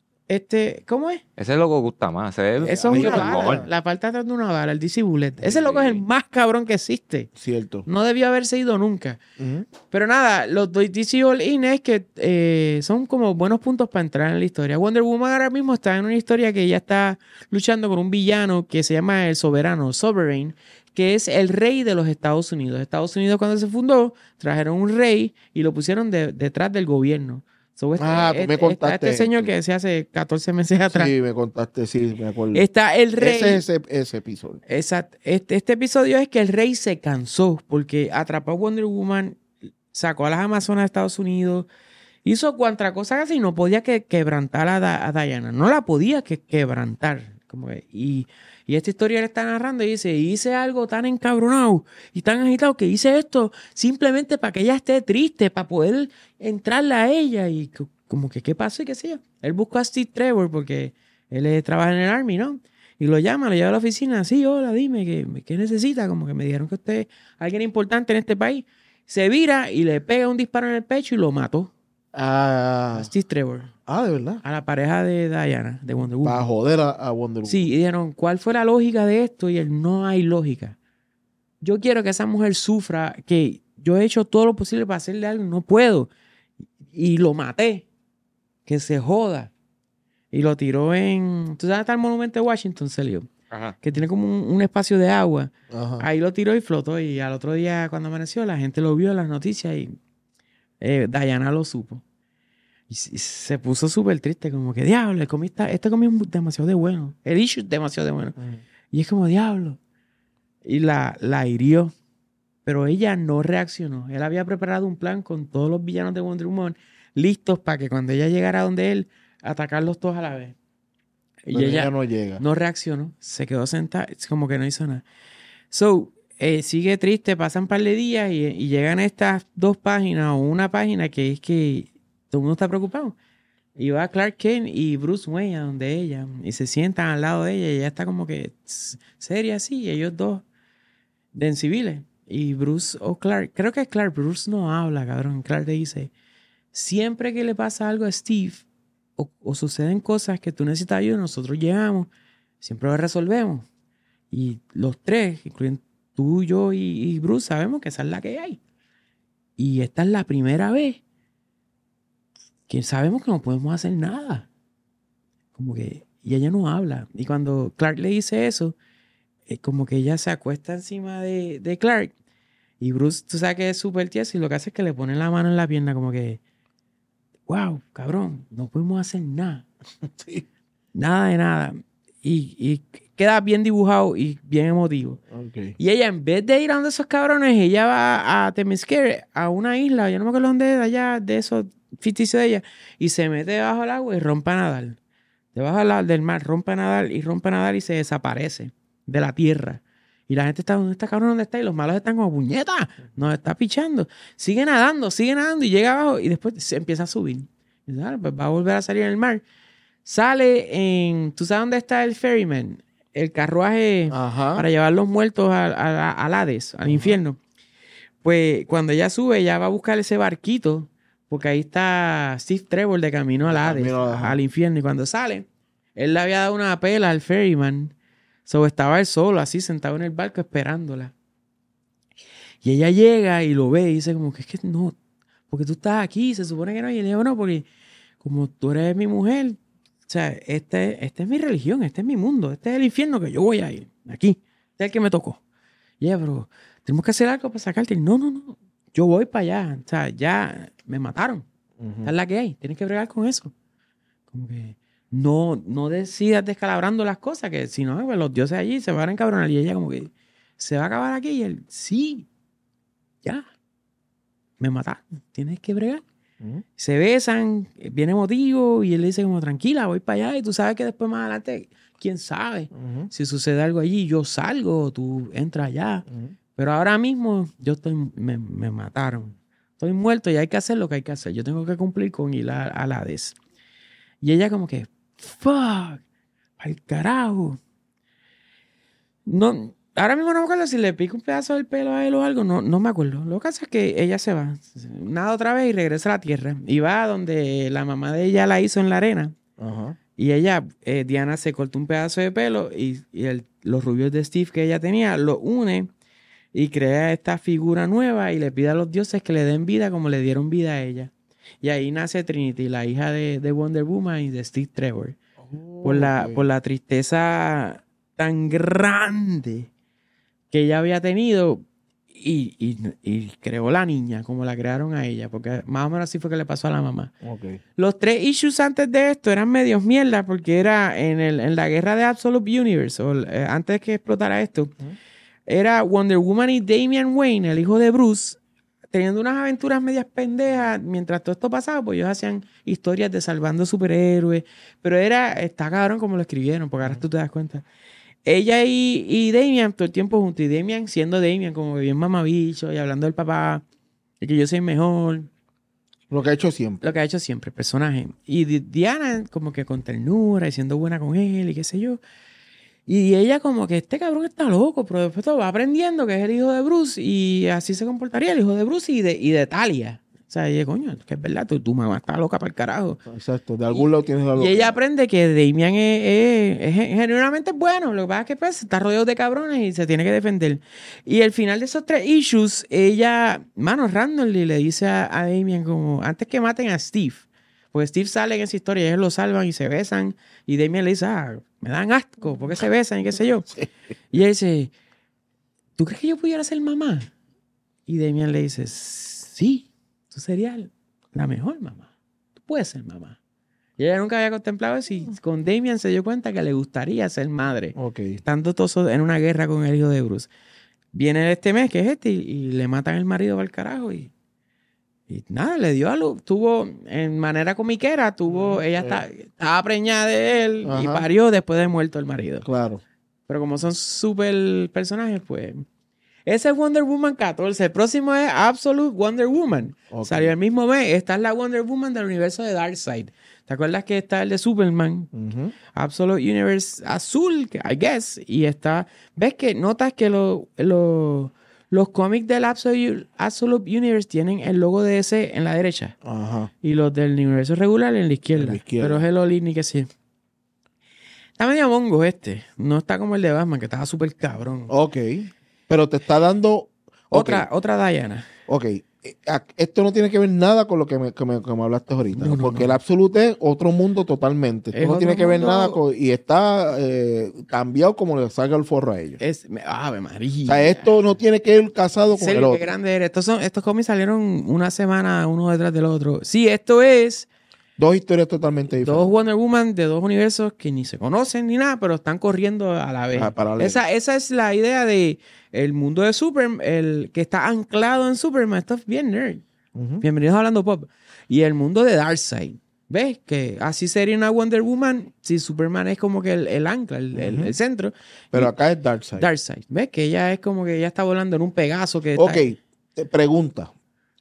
Este, ¿cómo es? Ese logo gusta más. Ese es Eso es mí una me bala. mola. La parte de atrás de una bala, el D C Bullet. Ese loco es el más cabrón que existe. Cierto. No debió haberse ido nunca. Ujú. Pero nada, los D C All In es que eh, son como buenos puntos para entrar en la historia. Wonder Woman ahora mismo está en una historia que ella está luchando con un villano que se llama el Soberano, Sovereign, que es el rey de los Estados Unidos. Estados Unidos cuando se fundó, trajeron un rey y lo pusieron de- detrás del gobierno. So, este, Ah, tú me este- contaste este señor esto. que se hace catorce meses atrás. Sí, me contaste, sí, me acuerdo. Está el rey. Ese es ese, ese episodio. Exacto. Este, este episodio es que el rey se cansó porque atrapó a Wonder Woman, sacó a las Amazonas de Estados Unidos, hizo cuantra cosa casi y no podía que quebrantar a, Da- a Diana. No la podía que quebrantar. Como que- y, y esta historia le está narrando y dice, hice algo tan encabronado y tan agitado que hice esto simplemente para que ella esté triste, para poder entrarle a ella. Y co- como que, ¿qué pasó? Y qué sé yo. Él buscó a Steve Trevor porque él eh, trabaja en el Army, ¿no? Y lo llama, lo lleva a la oficina. Sí, hola, dime, ¿qué, qué necesita? Como que me dijeron que usted es alguien importante en este país. Se vira y le pega un disparo en el pecho y lo mató. Ah, A Steve Trevor. ah, de verdad. A la pareja de Diana, de Wonder Woman. Para joder a, a Wonder Woman. Sí, y dijeron, ¿cuál fue la lógica de esto? Y él, no hay lógica. yo quiero que esa mujer sufra, que yo he hecho todo lo posible para hacerle algo, no puedo. Y lo maté. Que se joda. Y lo tiró en... ¿Tú sabes hasta el monumento de Washington, Celio? Ajá. Que tiene como un, un espacio de agua. Ajá. Ahí lo tiró y flotó. Y al otro día, cuando amaneció, la gente lo vio en las noticias y eh, Diana lo supo. Y, y se puso súper triste, como que, diablo, el comí está, este comí es demasiado de bueno. El issue es demasiado de bueno. Ujú. Y es como, diablo. Y la, la hirió. Pero ella no reaccionó. Él había preparado un plan con todos los villanos de Wonder Woman listos para que cuando ella llegara donde él, atacarlos todos a la vez. Y Pero ella, ella no llega. no reaccionó. Se quedó sentada. Es como que no hizo nada. So, eh, sigue triste. Pasan un par de días y, y llegan estas dos páginas o una página que es que todo el mundo está preocupado. Y va Clark Kent y Bruce Wayne a donde ella. Y se sientan al lado de ella. Y ella está como que tss, seria así. Y ellos dos de civiles. Y Bruce o Clark. Creo que es Clark. Bruce no habla, cabrón. Clark le dice, siempre que le pasa algo a Steve o, o suceden cosas que tú necesitas ayuda, nosotros llegamos. Siempre lo resolvemos. Y los tres, incluyendo tú, yo y, y Bruce, sabemos que esa es la que hay. Y esta es la primera vez que sabemos que no podemos hacer nada. Como que... Y ella no habla. Y cuando Clark le dice eso, es como que ella se acuesta encima de, de Clark. Y Bruce, tú sabes que es súper tieso y lo que hace es que le pone la mano en la pierna como que... Wow, cabrón, no podemos hacer nada. Sí. Nada de nada. Y, y queda bien dibujado y bien emotivo. Okay. Y ella, en vez de ir a donde esos cabrones, ella va a Themyscira, a una isla, yo no me acuerdo dónde es, allá de esos ficticios de ella, y se mete debajo del agua y rompe a nadar. Debajo del mar, rompe a nadar y rompe a nadar y se desaparece de la tierra. Y la gente está, ¿dónde está cabrón? ¿Dónde está? Y los malos están como, puñeta, nos está pichando. Sigue nadando, sigue nadando y llega abajo y después se empieza a subir. Y dice, ah, pues va a volver a salir en el mar. Sale en, ¿tú sabes dónde está el ferryman? El carruaje Ajá. para llevar los muertos al, al, al Hades, al infierno. Pues cuando ella sube, ella va a buscar ese barquito, porque ahí está Steve Trevor de camino al Hades, Camino, ajá. al infierno. Y cuando sale, él le había dado una pela al ferryman. So, estaba él solo, así, sentado en el barco, esperándola. Y ella llega y lo ve y dice como que es que no, porque tú estás aquí, se supone que no. Y él dice, no, porque como tú eres mi mujer, o sea, este, esta es mi religión, este es mi mundo, este es el infierno que yo voy a ir, aquí. Este es el que me tocó. Y ella, pero tenemos que hacer algo para sacarte. Y, no, no, no, yo voy para allá. O sea, ya me mataron. Ujú. Esta es la que hay, tienes que bregar con eso. Como que... No, no decidas descalabrando las cosas, que si no, pues los dioses allí se van a encabronar. Y ella como que, ¿se va a acabar aquí? Y él, sí, ya, me mataron, tienes que bregar. Ujú. Se besan, bien emotivo, y él le dice como, tranquila, voy para allá. Y tú sabes que después más adelante, quién sabe, Ujú. si sucede algo allí, yo salgo, tú entras allá. Ujú. Pero ahora mismo, yo estoy, me, me mataron. Estoy muerto y hay que hacer lo que hay que hacer. Yo tengo que cumplir con ir a- al Hades. Y ella como que, fuck, al carajo. No, ahora mismo no me acuerdo si le pica un pedazo del pelo a él o algo, no, no me acuerdo. Lo que pasa es que ella se va, nada otra vez y regresa a la tierra. Y va donde la mamá de ella la hizo en la arena. Ajá. Y ella, eh, Diana, se cortó un pedazo de pelo y, y el- los rubios de Steve que ella tenía lo une y crea esta figura nueva y le pide a los dioses que le den vida como le dieron vida a ella. Y ahí nace Trinity, la hija de, de Wonder Woman y de Steve Trevor. Por la, Ok. por la tristeza tan grande que ella había tenido y, y, y creó la niña como la crearon a ella, porque más o menos así fue que le pasó a la mamá. Ok. Los tres issues antes de esto eran medios mierda porque era en, el, en la guerra de Absolute Universe, o, eh, antes que explotara esto, era Wonder Woman y Damian Wayne, el hijo de Bruce, teniendo unas aventuras medias pendejas. Mientras todo esto pasaba, pues ellos hacían historias de salvando superhéroes. Pero era, está cabrón como lo escribieron, porque ahora tú te das cuenta. Ella y, y Damian todo el tiempo juntos. Y Damian siendo Damian, como que bien mamabicho y hablando del papá, de que yo soy mejor. Lo que ha hecho siempre. Lo que ha hecho siempre, el personaje. Y Di- Diana como que con ternura y siendo buena con él y qué sé yo. Y ella como que este cabrón está loco, pero después todo va aprendiendo que es el hijo de Bruce y así se comportaría el hijo de Bruce y de, y de Talia. sea, y ella, coño, que es verdad, tu, tu mamá está loca para el carajo. Exacto, de algún lado tienes la Y loca. ella aprende que Damian es, es- es genuinamente bueno. Lo que pasa es que pues, está rodeado de cabrones y se tiene que defender. Y al final de esos tres issues, ella, mano, randomly le dice a, a Damian como, antes que maten a Steve, porque Steve sale en esa historia y ellos lo salvan y se besan. Y Damian le dice, ah, me dan asco, ¿por qué se besan? Y qué sé yo. Y ella dice, ¿tú crees que yo pudiera ser mamá? Y Damian le dice, sí, tú serías la mejor mamá. Tú puedes ser mamá. Y ella nunca había contemplado eso y con Damian se dio cuenta que le gustaría ser madre. Ok. Estando todos en una guerra con el hijo de Bruce. Viene este mes, que es este, y, y le matan el marido para el carajo. Y, y nada, le dio a luz. Tuvo, en manera comiquera, tuvo, ella está, estaba preñada de él y Ajá. parió después de muerto el marido. Claro. Pero como son súper personajes, pues... Ese es Wonder Woman catorce. El próximo es Absolute Wonder Woman. Ok. Salió el mismo mes. Esta es la Wonder Woman del universo de Darkseid. ¿Te acuerdas que está el de Superman? Ujú. Absolute Universe azul, que I guess. Y está... ¿Ves que notas que lo- lo- los cómics del Absolute, Absolute Universe tienen el logo de ese en la derecha? Ajá. Y los del universo regular en la izquierda. En la izquierda. Pero es el All-In y que sí. Está medio mongo este. No está como el de Batman, que estaba súper cabrón. Ok. Pero te está dando... ok, Otra, otra Diana. Ok. Eh, a- Esto no tiene que ver nada con lo que me, que me, que me hablaste ahorita. No, no, porque no. el Absolute es otro mundo totalmente. Esto Es no otro tiene que ver mundo. nada con... Y está eh, cambiado como le salga el forro a ellos. Es, me- Ave María. O sea, esto no tiene que ver casado con el Serio, qué otro. grande eres. Estos, son, estos cómics salieron una semana uno detrás del otro. Sí, esto es Dos historias totalmente dos diferentes. Wonder Woman de dos universos que ni se conocen ni nada, pero están corriendo a la vez. Ah, paralelo. Esa, esa es la idea de el mundo de Superman, el que está anclado en Superman. Esto es bien nerd. Ujú. Bienvenidos a Hablando Pop. Y el mundo de Darkseid. ¿Ves? Que así sería una Wonder Woman si Superman es como que el, el ancla, el, el- Ujú. el centro. Pero Y- acá es Darkseid. Darkseid. ¿Ves? Que ella es como que ella está volando en un Pegaso que Ok, está... te pregunta.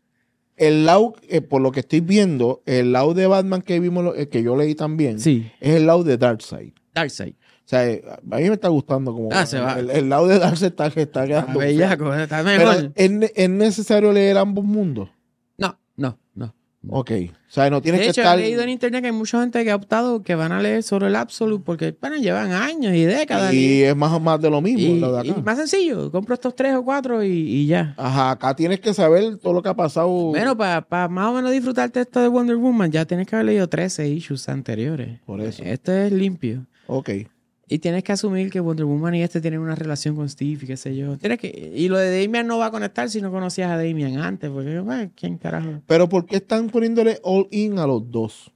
El lado, eh, por lo que estoy viendo, el lado de Batman que vimos, lo- eh, que yo leí también, Sí, es el lado de Darkseid. Darkseid. O sea, eh, a mí me está gustando como... Ah, se va. El, el lado de Darkseid está, que está Ah, quedando... bellaco, está Pero mejor. ¿es, ne- es necesario leer ambos mundos. No, no, no. Ok. O sea, no tienes De que hecho, estar... he leído en internet que hay mucha gente que ha optado que van a leer sobre el Absolute porque, bueno, llevan años y décadas. Y es más o más de lo mismo, y, lo de y acá. más sencillo, compro estos tres o cuatro y, y ya. Ajá, acá tienes que saber todo lo que ha pasado. Bueno, para más o menos disfrutarte esto de Wonder Woman, ya tienes que haber leído trece issues anteriores. Por eso. Esto es limpio. Ok. Y tienes que asumir que Wonder Woman y este tienen una relación con Steve y qué sé yo. Tienes que, y lo de Damian no va a conectar si no conocías a Damian antes, porque, bueno, ¿quién carajo? Pero ¿por qué están poniéndole all in a los dos?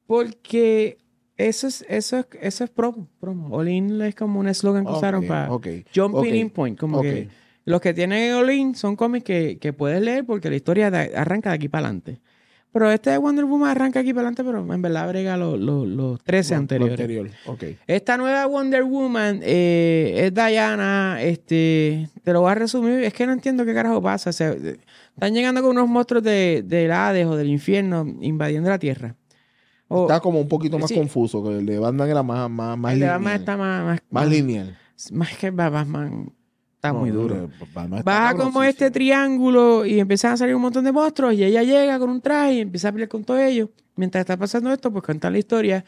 Porque eso es, eso es, eso es promo, promo. All In es como un eslogan que Ok, usaron para ok, jumping ok, in point. Como ok. que los que tienen All In son cómics que, que puedes leer porque la historia de- arranca de aquí para adelante. Pero este de Wonder Woman arranca aquí para adelante, pero en verdad brega los, los, los trece Lo- lo anteriores. anterior. Ok. Esta nueva Wonder Woman eh, es Diana. Este, te lo voy a resumir. Es que no entiendo qué carajo pasa. O sea, eh, están llegando con unos monstruos de, del Hades o del infierno invadiendo la Tierra. O- Está como un poquito más sí. confuso, que el de Batman era más, más, más el de lineal. Batman está más, más, Más lineal. más que Batman. Está No, muy no, duro. el Batman está Baja como cabroncísimo. este triángulo y empiezan a salir un montón de monstruos y ella llega con un traje y empieza a pelear con todos ellos. Mientras está pasando esto, pues cuenta la historia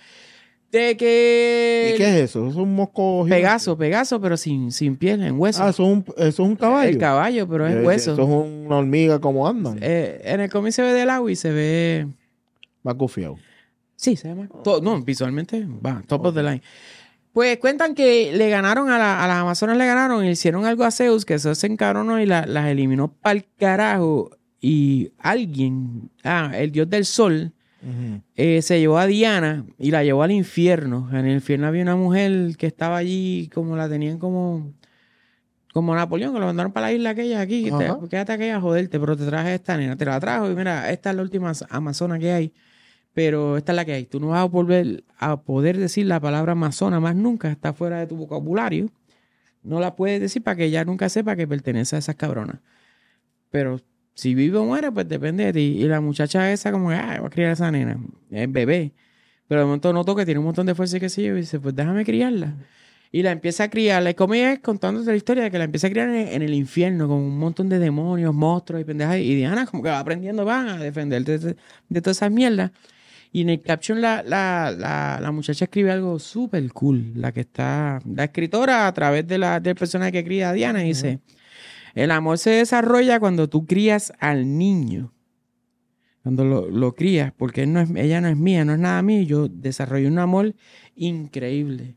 de que... ¿Y qué es eso? Eso es un mosco gigante. Pegaso, Pegaso, pero sin, sin piel, en hueso. Ah, eso es un, eso es un caballo. El caballo, pero es Eh, hueso. Eso es una hormiga como andan. Eh, en el cómic se ve del agua y se ve... Más gufiado. Sí, se llama. to- No, visualmente va, top of the line. Pues cuentan que le ganaron a, la- a las Amazonas, le ganaron y le hicieron algo a Zeus, que Zeus se encabronó y la- las eliminó pa'l carajo. Y alguien, ah, el dios del sol, Ujú. eh, se llevó a Diana y la llevó al infierno. En el infierno había una mujer que estaba allí, como la tenían como... Como Napoleón, que lo mandaron para la isla aquella aquí. Que Ajá. te, quédate aquella a joderte, pero te traje esta nena. Te la trajo y mira, esta es la última amazona que hay. Pero esta es la que hay. Tú no vas a volver a poder decir la palabra amazona más nunca. Está fuera de tu vocabulario. No la puedes decir para que ella nunca sepa que pertenece a esas cabronas. Pero si vive o muere, pues depende de ti. Y la muchacha esa como, ah, va a criar a esa nena. Es bebé. Pero de momento noto que tiene un montón de fuerza y qué sé yo. Y dice, pues déjame criarla. Y la empieza a criar. La cómic es contándote la historia de que la empieza a criar en, en el infierno con un montón de demonios, monstruos y pendejas. Y Diana como que va aprendiendo, van a defender de, de, de todas esas mierdas. Y en el caption la, la, la, la muchacha escribe algo súper cool. La que está... La escritora a través de la, del personaje que cría a Diana dice... El amor se desarrolla cuando tú crías al niño. Cuando lo, lo crías, porque él no es, ella no es mía, no es nada mío. Yo desarrollé un amor increíble.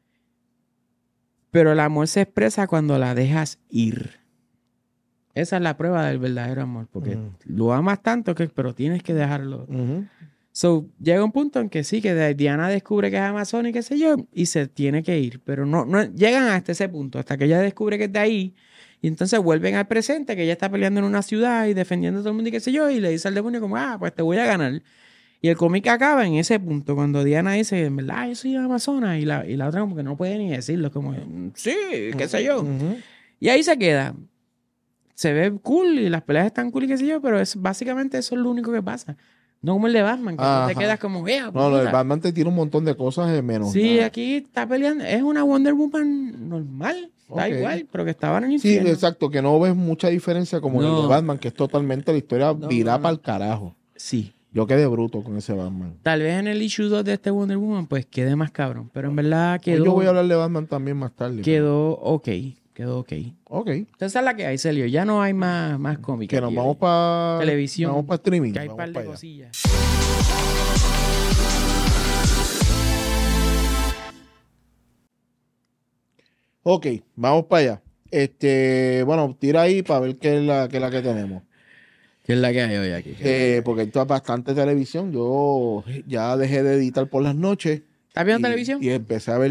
Pero el amor se expresa cuando la dejas ir. Esa es la prueba del verdadero amor. Porque Uh-huh. lo amas tanto, que, pero tienes que dejarlo. Uh-huh. So, llega un punto en que sí, que Diana descubre que es amazona y qué sé yo, y se tiene que ir. Pero no, no llegan hasta ese punto, hasta que ella descubre que es de ahí. Y entonces vuelven al presente, que ella está peleando en una ciudad y defendiendo a todo el mundo y qué sé yo, y le dice al demonio como, ah, pues te voy a ganar. Y el cómic acaba en ese punto, cuando Diana dice, en verdad, yo soy amazona, y la, y la otra como que no puede ni decirlo, como, sí, qué sé yo. Uh-huh. Y ahí se queda. Se ve cool y las peleas están cool y qué sé yo, pero es, básicamente eso es lo único que pasa. No como el de Batman, que tú Ajá. te quedas como, vea, No, no, el puta". Batman te tira un montón de cosas de menos. Sí, nada. aquí está peleando, es una Wonder Woman normal, da Ok. igual, pero que estaba en el Sí, infierno. exacto, que no ves mucha diferencia como en el No. de Batman, que es totalmente la historia No, virá no, no. para el carajo. Sí. Yo quedé bruto con ese Batman. Tal vez en el issue dos de este Wonder Woman, pues quede más cabrón. Pero en verdad quedó, Yo voy a hablar de Batman también más tarde. quedó ok. Quedó ok. Ok. Entonces esa es la que hay, Celio. Ya no hay más, más cómics. Que nos aquí vamos hoy. para Televisión. Vamos para streaming. Que hay un vamos par pa' de allá. cosillas. Ok, vamos para allá. Este, bueno, tira ahí para ver qué es la, qué es la que tenemos. ¿Qué es la que hay hoy aquí? Eh, porque esto es bastante televisión. Yo ya dejé de editar por las noches. ¿Estás viendo y, televisión? Y empecé a ver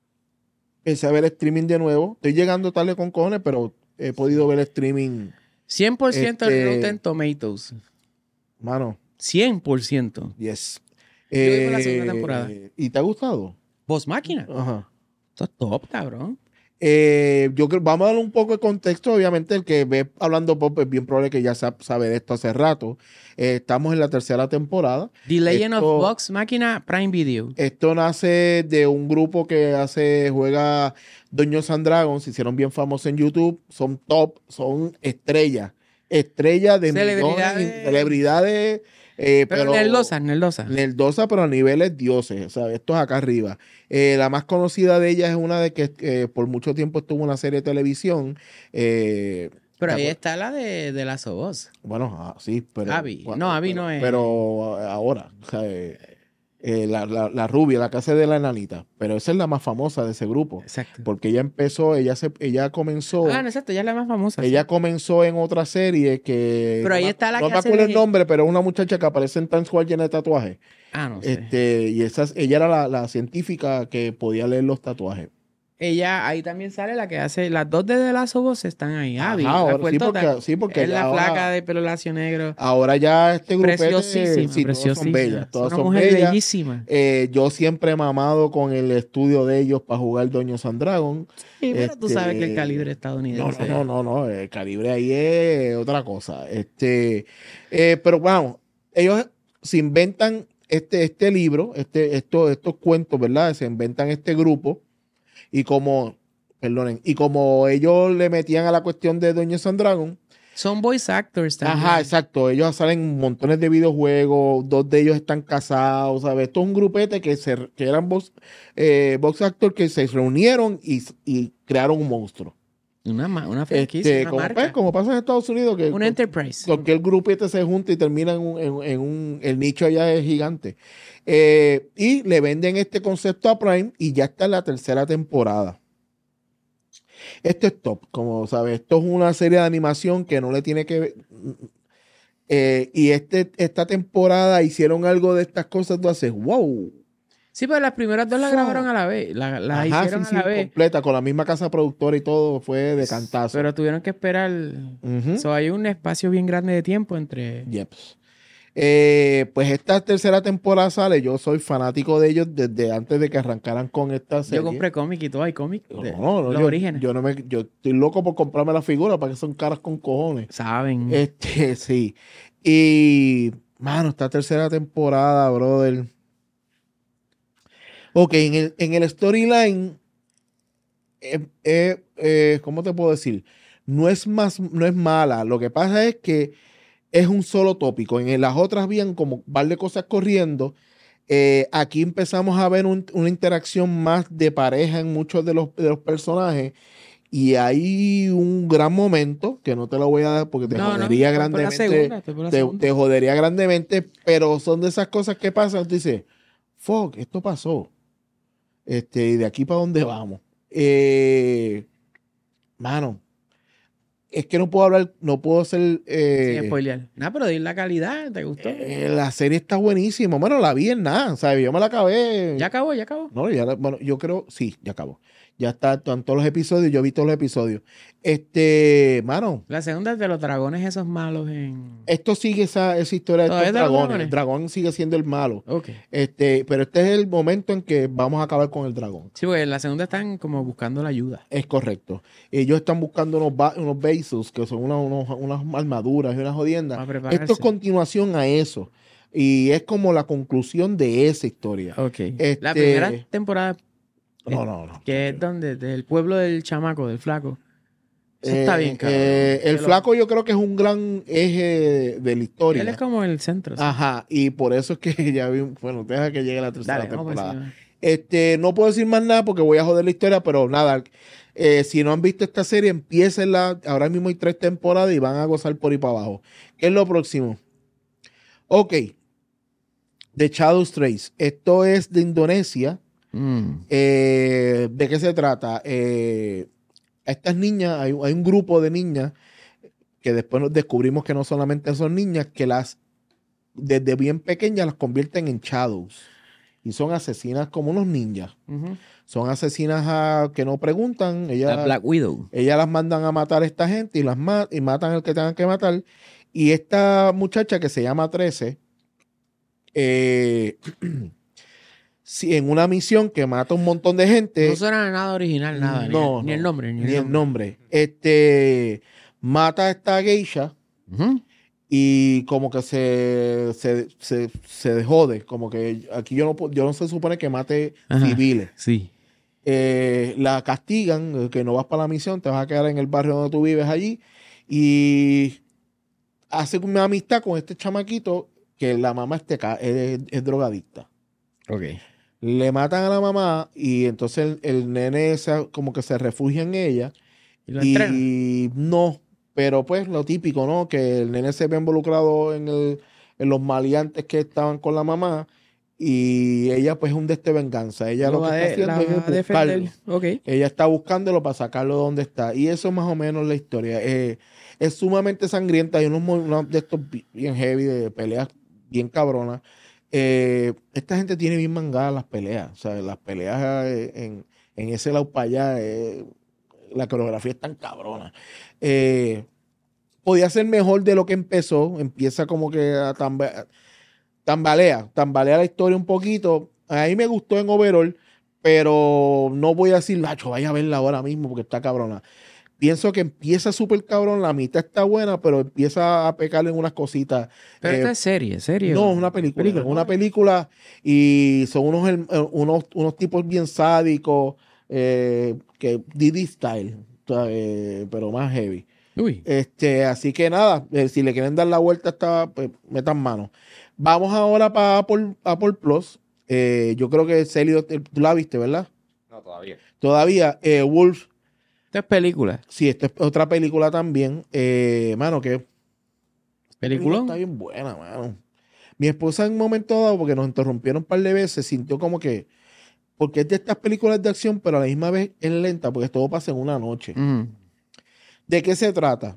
empecé a ver streaming de nuevo. Estoy llegando tarde con cojones, pero he podido ver streaming. cien por ciento este- de Rotten Tomatoes. Mano, cien por ciento. yes. Yo vi por la segunda temporada. ¿Y te ha gustado? Voz Máquina. Ajá. Esto es top, cabrón. Eh, yo creo, vamos a darle un poco de contexto. Obviamente, el que ve hablando pop es bien probable que ya sa- sabe de esto hace rato. Eh, estamos en la tercera temporada. The Legend Esto- of Vox Máquina Prime Video. Esto nace de un grupo que hace, juega Dungeons and Dragons. Se hicieron bien famosos en YouTube. Son top, son estrellas. Estrellas de Celebridades. millones, celebridades. eh, Pero, pero nerdosa, nerdosa. nerdosa, pero a niveles dioses. O sea, esto es acá arriba. Eh, la más conocida de ellas es una de que eh, por mucho tiempo estuvo en una serie de televisión. eh, Pero ahí ¿te acuer- está la de, de Last of Us. Bueno, ah, sí, pero. Abby. cua- No, Abby pero- no es. Pero ahora. O sea, eh, eh, la, la, la rubia, la que hace de la enanita. Pero esa es la más famosa de ese grupo. Exacto. Porque ella empezó, ella se, ella comenzó. Ah, no, exacto, ella es la más famosa. Ella comenzó en otra serie que. Pero ahí no me- está la No que me hace acuerdo de- el nombre, pero es una muchacha que aparece en Times Square llena de tatuajes. Ah, no sé. Este, y esas, ella era la, la científica que podía leer los tatuajes. Ella, ahí también sale la que hace. Las dos de The Last of Us están ahí. Abby, Ajá, la ahora sí, fuertota. porque, sí, porque es la ahora- flaca de pelo lacio negro. Ahora ya este grupo Preciosísima, sí, todas preciosísima. son bellas, todas Es una son mujer bellas. bellísima. Eh, yo siempre he mamado con el estudio de ellos para jugar Dungeons and Dragons. Sí, pero tú este, sabes que el calibre No, estadounidense. no, no, no, no, el calibre ahí es otra cosa. Este, eh, pero bueno, ellos se inventan este, este libro, este, esto, estos cuentos, ¿verdad? Se inventan este grupo y como, perdonen, y como ellos le metían a la cuestión de Dungeons and Dragons, Son voice actors también. ajá, exacto. Ellos salen en montones de videojuegos, dos de ellos están casados, ¿sabes? Esto es un grupete que, se, que eran vox, eh, vox actors que se reunieron y, y crearon un monstruo. Una, ma- una franquicia, Este, una como, marca. pues, como pasa en Estados Unidos, que Un enterprise. cualquier grupete se junta y termina en un, en, en un... El nicho allá es gigante. Eh, y le venden este concepto a Prime y ya está en la tercera temporada. Esto es top, como sabes. Esto es una serie de animación que no le tiene que ver. Eh, y este, esta temporada hicieron algo de estas cosas. Tú haces, wow. Sí, pero las primeras dos las Fuck. grabaron a la vez. La- Las Ajá, hicieron sí, a la sí, vez. completa, con la misma casa productora y todo. Fue de cantazo. Pero tuvieron que esperar. Ujú. So, hay un espacio bien grande de tiempo entre. Yep. Eh, pues esta tercera temporada sale. Yo soy fanático de ellos desde antes de que arrancaran con esta serie. Yo compré cómic y todo. Hay cómic. No, de- no, no, los yo, orígenes. yo no me, yo estoy loco por comprarme la figura para que son caras con cojones. Saben. Este, sí. Y, mano, esta tercera temporada, brother. Ok, en el, en el storyline, eh, eh, eh, ¿cómo te puedo decir? No es más, no es mala. Lo que pasa es que es un solo tópico. En las otras habían como un par de cosas corriendo. Eh, aquí empezamos a ver un- una interacción más de pareja en muchos de los, de los personajes. Y hay un gran momento que no te lo voy a dar porque te No, no, jodería estoy por la grandemente. segunda, estoy por la te, segunda. te jodería grandemente, pero son de esas cosas que pasan. Tú dices, fuck, esto pasó. Este, y de aquí para dónde vamos. Eh, mano, es que no puedo hablar, no puedo ser. eh, Sin spoilear. Nada, pero di la calidad, ¿te gustó? eh, la serie está buenísima. Bueno, la vi en nada, ¿sabes? Yo me la acabé. Ya acabó, ya acabó. No, ya, la- bueno, yo creo, sí, ya acabó. Ya está, están todos los episodios, yo vi todos los episodios. Este, mano, La segunda es de los dragones esos malos en... esto sigue esa, esa historia de ¿Todavía estos de los dragones. dragones? El dragón sigue siendo el malo. Ok. Este, pero este es el momento en que vamos a acabar con el dragón. Sí, porque en la segunda están como buscando la ayuda. Es correcto. Ellos están buscando unos, ba- unos bases, que son unos- unos- unas armaduras y unas jodiendas. Para prepararse. Esto es continuación a eso. Y es como la conclusión de esa historia. Ok. Este- La primera temporada, No, no, no. que es donde, del pueblo del chamaco, del flaco. Eso Eh, está bien, cabrón. eh, el Que lo- flaco yo creo que es un gran eje de la historia. Él es como el centro. ¿sí? Ajá, y por eso es que ya vi, bueno, deja que llegue la tercera Dale, vamos por temporada. encima. Este, no puedo decir más nada porque voy a joder la historia, pero nada, eh, si no han visto esta serie, empiecenla. Ahora mismo hay tres temporadas y van a gozar por ahí para abajo. ¿Qué es lo próximo? Ok, The Shadows Trace. Esto es de Indonesia. Mm. Eh, ¿de qué se trata? Eh, estas niñas, hay, hay un grupo de niñas que después nos descubrimos que no solamente son niñas, que las desde bien pequeñas las convierten en shadows y son asesinas como unos ninjas. Ujú. Son asesinas a- que no preguntan, La ellas, Black Widow. ellas las mandan a matar a esta gente y las ma- y matan al que tengan que matar. Y esta muchacha que se llama trece, eh, sí, en una misión que mata a un montón de gente. No suena nada original, nada. ni- No, ni, no, el nombre. Ni, ni el nombre. Este mata a esta geisha Ujú. y como que se, se, se, se jode. Como que aquí yo no, pu- yo no se supone que mate Ajá. civiles. Sí. Eh, la castigan, eh, que no vas para la misión, te vas a quedar en el barrio donde tú vives allí. Y hace una amistad con este chamaquito que la mamá es, teca- es, es drogadicta. Ok. Le matan a la mamá y entonces el, el nene se- como que se refugia en ella. ¿Y lo entrenan? Y no, pero pues lo típico, ¿no? Que el nene se ve involucrado en, el, en los maleantes que estaban con la mamá y ella pues es un deste venganza. Ella lo, va que de- está haciendo la es va a defender. buscarlo. Ok. Ella está buscándolo para sacarlo de donde está. Y eso es más o menos la historia. Eh, es sumamente sangrienta. Hay unos, mo- unos de estos bi- bien heavy, de peleas bien cabronas. Eh, esta gente tiene bien mangadas las peleas. O sea, las peleas eh, en, en ese lado para allá, eh, la coreografía es tan cabrona. Eh, podía ser mejor de lo que empezó. Empieza como que a tamba- tambalea, tambalea la historia un poquito. A mí me gustó en overall, pero no voy a decir, Nacho, vaya a verla ahora mismo porque está cabrona. Pienso que empieza súper cabrón, la mitad está buena, pero empieza a pecar en unas cositas. Pero Eh, esta es serie, serie. no, o- es una película. película. Es una película y son unos, her- eh, unos, unos tipos bien sádicos, eh, que Didi Style, o sea, eh, pero más heavy. Uy. Este, así que nada, eh, si le quieren dar la vuelta, está, pues, metan mano. Vamos ahora para Apple, Apple Plus. Eh, yo creo que Celio, eh, tú la viste, ¿verdad? No, todavía. Todavía, eh, Wolf, Esta es película. sí, esta es otra película también. Eh, mano, que Peliculón. está bien buena, mano. Mi esposa en un momento dado, porque nos interrumpieron un par de veces, sintió como que, porque es de estas películas de acción, pero a la misma vez es lenta, porque todo pasa en una noche. Ujú. ¿De qué se trata?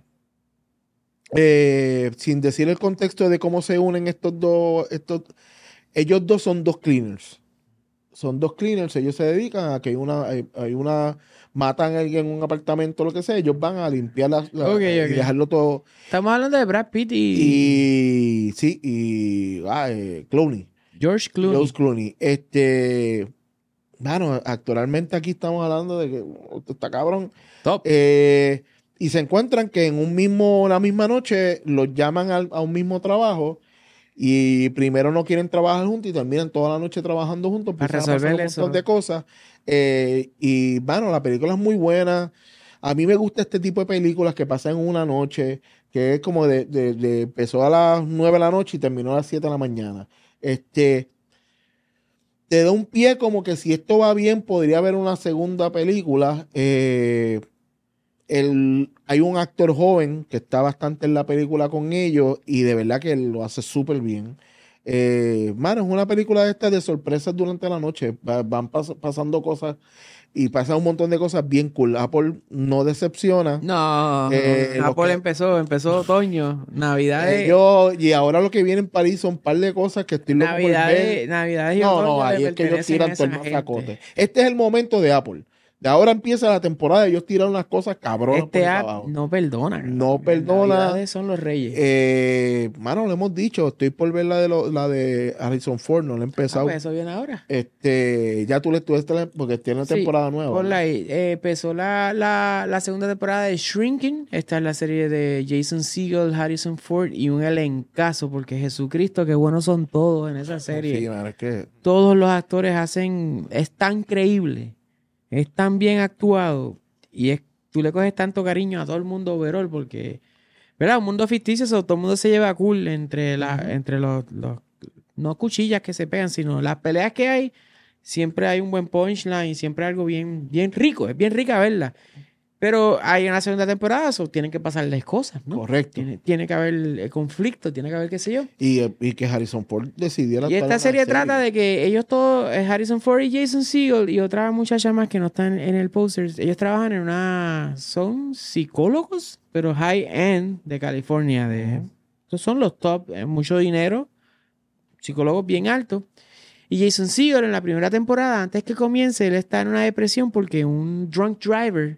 Eh, sin decir el contexto de cómo se unen estos dos, estos, ellos dos son dos cleaners. Son dos cleaners, ellos se dedican a que hay una, hay, hay una, matan a alguien en un apartamento, lo que sea, ellos van a limpiar la, la- Ok, y ok. dejarlo todo. Estamos hablando de Brad Pitt y, Y sí, y ah, eh, Clooney, George Clooney. George Clooney. Este, bueno, actualmente aquí estamos hablando de que oh, esto está cabrón. Top. Eh, y se encuentran que en un mismo, una misma noche los llaman al- a un mismo trabajo Y primero no quieren trabajar juntos y terminan toda la noche trabajando juntos. Para empiezan a pasar resolver un montón eso. de cosas. Eh, y bueno, la película es muy buena. A mí me gusta este tipo de películas que pasan en una noche, que es como de, de, de- empezó a las nueve de la noche y terminó a las siete de la mañana. Este, te da un pie como que si esto va bien, podría haber una segunda película. Eh, el, hay un actor joven que está bastante en la película con ellos y de verdad que lo hace súper bien. Eh, mano, es una película de estas de sorpresas durante la noche. Va- van pas- pasando cosas y pasan un montón de cosas bien cool. Apple no decepciona. No, Eh, lo Apple que- empezó, empezó otoño, Navidades, Ellos, y ahora lo que viene en París son un par de cosas que estoy loco por ver. Navidades, Navidades y No, otoño no, le ahí es que ellos pertenecen a tiran esa todo el gente. masacote. Este es el momento de Apple. De ahora empieza la temporada, ellos tiran unas cosas cabronas por Este ahí app para abajo. no perdona. cabrón. No perdona. Navidades son los reyes. Eh, mano, lo hemos dicho, estoy por ver la de lo- la de Harrison Ford, no la he Ah, empezado. pues eso viene ahora. Este, ya tú le estuviste la- porque tiene Sí, temporada nueva. ponla ¿no? ahí. Eh, empezó la, la, la segunda temporada de Shrinking. Esta es la serie de Jason Segel, Harrison Ford y un elencazo, porque Jesucristo, qué buenos son todos en esa serie. Sí, mano, es que Todos los actores hacen, es tan creíble, es tan bien actuado y es, tú le coges tanto cariño a todo el mundo overall porque, ¿verdad? Un mundo ficticio, so, todo el mundo se lleva cool entre, la, Ujú. entre los, los, no cuchillas que se pegan, sino las peleas que hay, siempre hay un buen punchline, siempre algo bien, bien rico, es bien rica verla. Pero hay una segunda temporada, so, tienen que pasarles cosas, ¿no? correcto. Tiene, tiene que haber el conflicto, tiene que haber qué sé yo. Y, y que Harrison Ford decidiera Y actuar en esta una serie trata de que ellos todos, eh, Harrison Ford y Jason Segel y otras muchachas más que no están en el poster, ellos trabajan en una, son psicólogos, pero high end de California. De, Ujú. estos son los top, eh, mucho dinero, psicólogos bien altos. Y Jason Segel en la primera temporada, antes que comience, él está en una depresión porque un drunk driver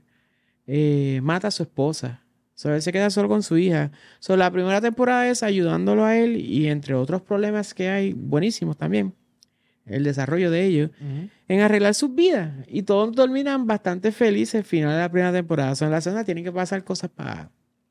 eh, mata a su esposa. So, él se queda solo con su hija. So, la primera temporada es ayudándolo a él y entre otros problemas que hay, buenísimos también, el desarrollo de ellos, Ujú. en arreglar sus vidas. Y todos terminan bastante felices al final de la primera temporada. So, en la segunda tienen que pasar cosas para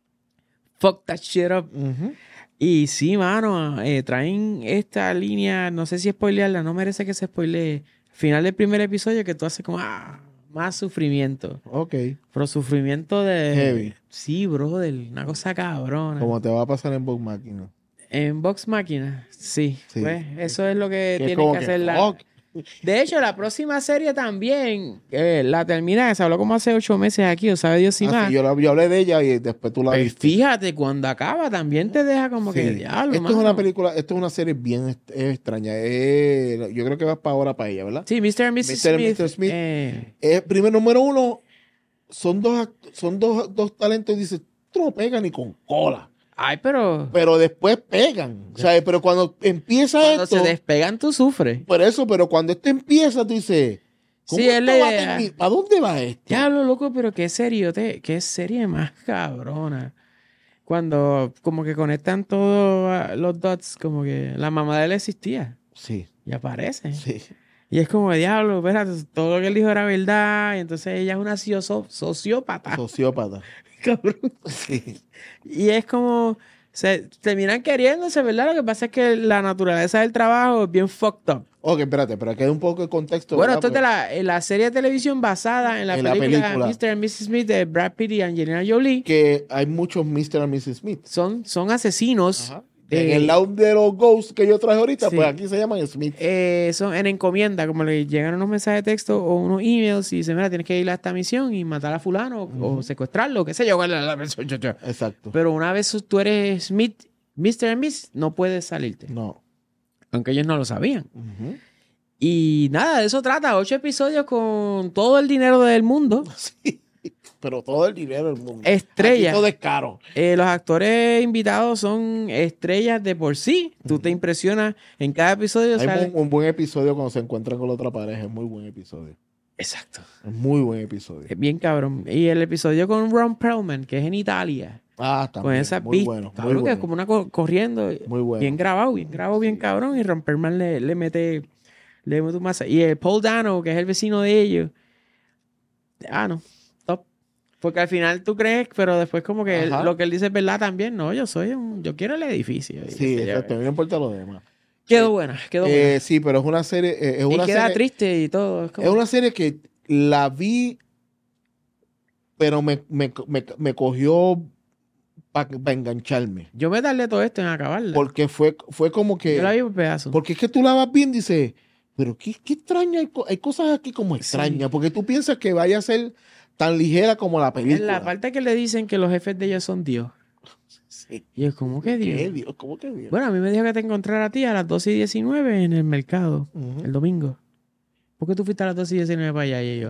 fuck that shit up. Ujú. Y sí, mano, eh, traen esta línea, no sé si spoilearla, no merece que se spoilee. Final del primer episodio que tú haces como, ah, más sufrimiento. Ok. Pero sufrimiento de... Heavy. Sí, brother, una cosa cabrona. Como te va a pasar en Vogue Máquina. En Vox Máquina, sí. Sí. Pues eso es lo que Que es tienen como que que, hacer. La... fuck. De hecho, la próxima serie también, eh, la termina, se habló como hace ocho meses aquí, o sabe Dios si Ah, más. sí, yo, la- yo hablé de ella y después tú la Pues viste. fíjate, cuando acaba también te deja como Sí. que diablo, Esto es mano". una película, esto es una serie bien est- es extraña. Eh, yo creo que va para ahora para ella, ¿verdad? Sí, mister and missus mister and Smith. mister Smith. eh, Eh, primero, número uno, son dos, act- son dos, dos talentos, dice, tú no pegas ni con cola. ay, pero Pero después pegan. O sea, pero cuando empieza cuando esto, se despegan tú sufres. por eso, pero cuando esto empieza, tú dices, ¿cómo Sí, es esto la va a idea. terminar? ¿Para dónde va esto? Diablo, loco, pero qué serio, te, qué serie más cabrona. Cuando como que conectan todos los dots, como que la mamá de él existía Sí, y aparece. sí. Y es como, diablo, espérate, todo lo que él dijo era verdad. Y entonces ella es una socio- sociópata. Sociópata. Cabrón. Sí. Y es como, se terminan queriéndose, ¿verdad? Lo que pasa es que la naturaleza del trabajo es bien fucked up. Ok, espérate, pero aquí hay un poco de contexto. Bueno, ¿verdad? esto es de la, en la serie de televisión basada en la, En la película, película. mister and missus Smith de Brad Pitt y Angelina Jolie. Que hay muchos mister and missus Smith. Son, son asesinos. Ajá. de- En el lado de los ghosts que yo traje ahorita, Sí. pues aquí se llaman Smith. eh, son en encomienda, como le llegan unos mensajes de texto o unos emails y dicen, mira, tienes que ir a esta misión y matar a fulano o- o secuestrarlo, qué sé yo. la- la- la- Exacto. Pero una vez tú eres Smith, mister and Miss, no puedes salirte. No. Aunque ellos no lo sabían. Ujú. Y nada, de eso trata. Ocho episodios con todo el dinero del mundo. Sí. Pero todo el dinero del mundo. Estrella. Aquí todo es caro. Eh, los actores invitados son estrellas de por sí. Tú te impresionas en cada episodio. Hay sale- un, un buen episodio cuando se encuentran con la otra pareja. Es muy buen episodio. Exacto. Es muy buen episodio. Es bien cabrón. Y el episodio con Ron Perlman, que es en Italia. Ah, Con también. esa Muy beat, bueno. Muy cabrón, que es bueno. como una co- corriendo. Muy bueno. Bien grabado, bien grabado, bien cabrón. Y Ron Perlman le, le mete le mete un masa. Y el Paul Dano, que es el vecino de ellos. Ah, no. Top. Porque al final tú crees, pero después como que él- Ajá. lo que él dice es verdad también. No, yo soy un... Yo quiero el edificio. y qué Sí, sé yo. exacto. A mí no me importa lo demás. Quedó buena, quedó Eh, buena. sí, pero es una serie. eh, es Y una queda serie, triste y todo. Es como... es una serie que la vi, pero me, me, me, me cogió para engancharme. Yo me tardé todo esto en acabarla. Porque fue, fue como que. Yo la vi por pedazos. Porque es que tú la vas viendo y dices, pero qué, qué extraña, hay, co- hay cosas aquí como extrañas, porque tú piensas que vaya a ser tan ligera como la En película. la parte que le dicen que los jefes de ellos son Dios. Sí. Y es como que Dios. ¿Qué Dios? ¿Cómo que Dios? Bueno, a mí me dijo que te encontrara a ti a las doce y diecinueve en el mercado, Ujú. el domingo. ¿Por qué tú fuiste a las doce y diecinueve para allá? Y yo,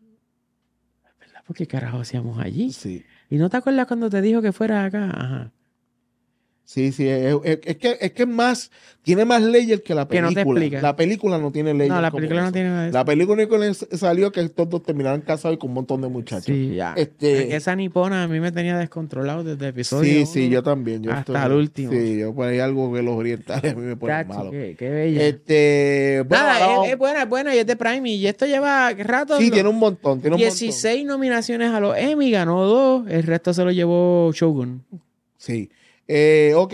¿verdad? ¿Por qué carajo hacíamos allí? Sí. ¿Y no te acuerdas cuando te dijo que fueras acá? Ajá. Sí, sí, es, es- es que, es que es más, tiene más leyes que la Que no te película. explica. La película no tiene leyes. No, la como película no eso. tiene nada de eso. La película único que le salió que estos dos terminaron casados y con un montón de muchachos. Sí, ya. Este- Esa nipona a mí me tenía descontrolado desde el episodio Sí, uno sí, yo también. Yo hasta estoy- el último. Sí, yo por ahí algo que los orientales a mí me ponen Tacho, malo. qué, qué bella. Este, bueno, Nada, ahora es, es buena, es buena y es de Prime. Y esto lleva rato. sí, lo- tiene un montón, tiene un dieciséis nominaciones a los Emmy, ganó dos. El resto se lo llevó Shogun. montón. Sí. Eh, ok.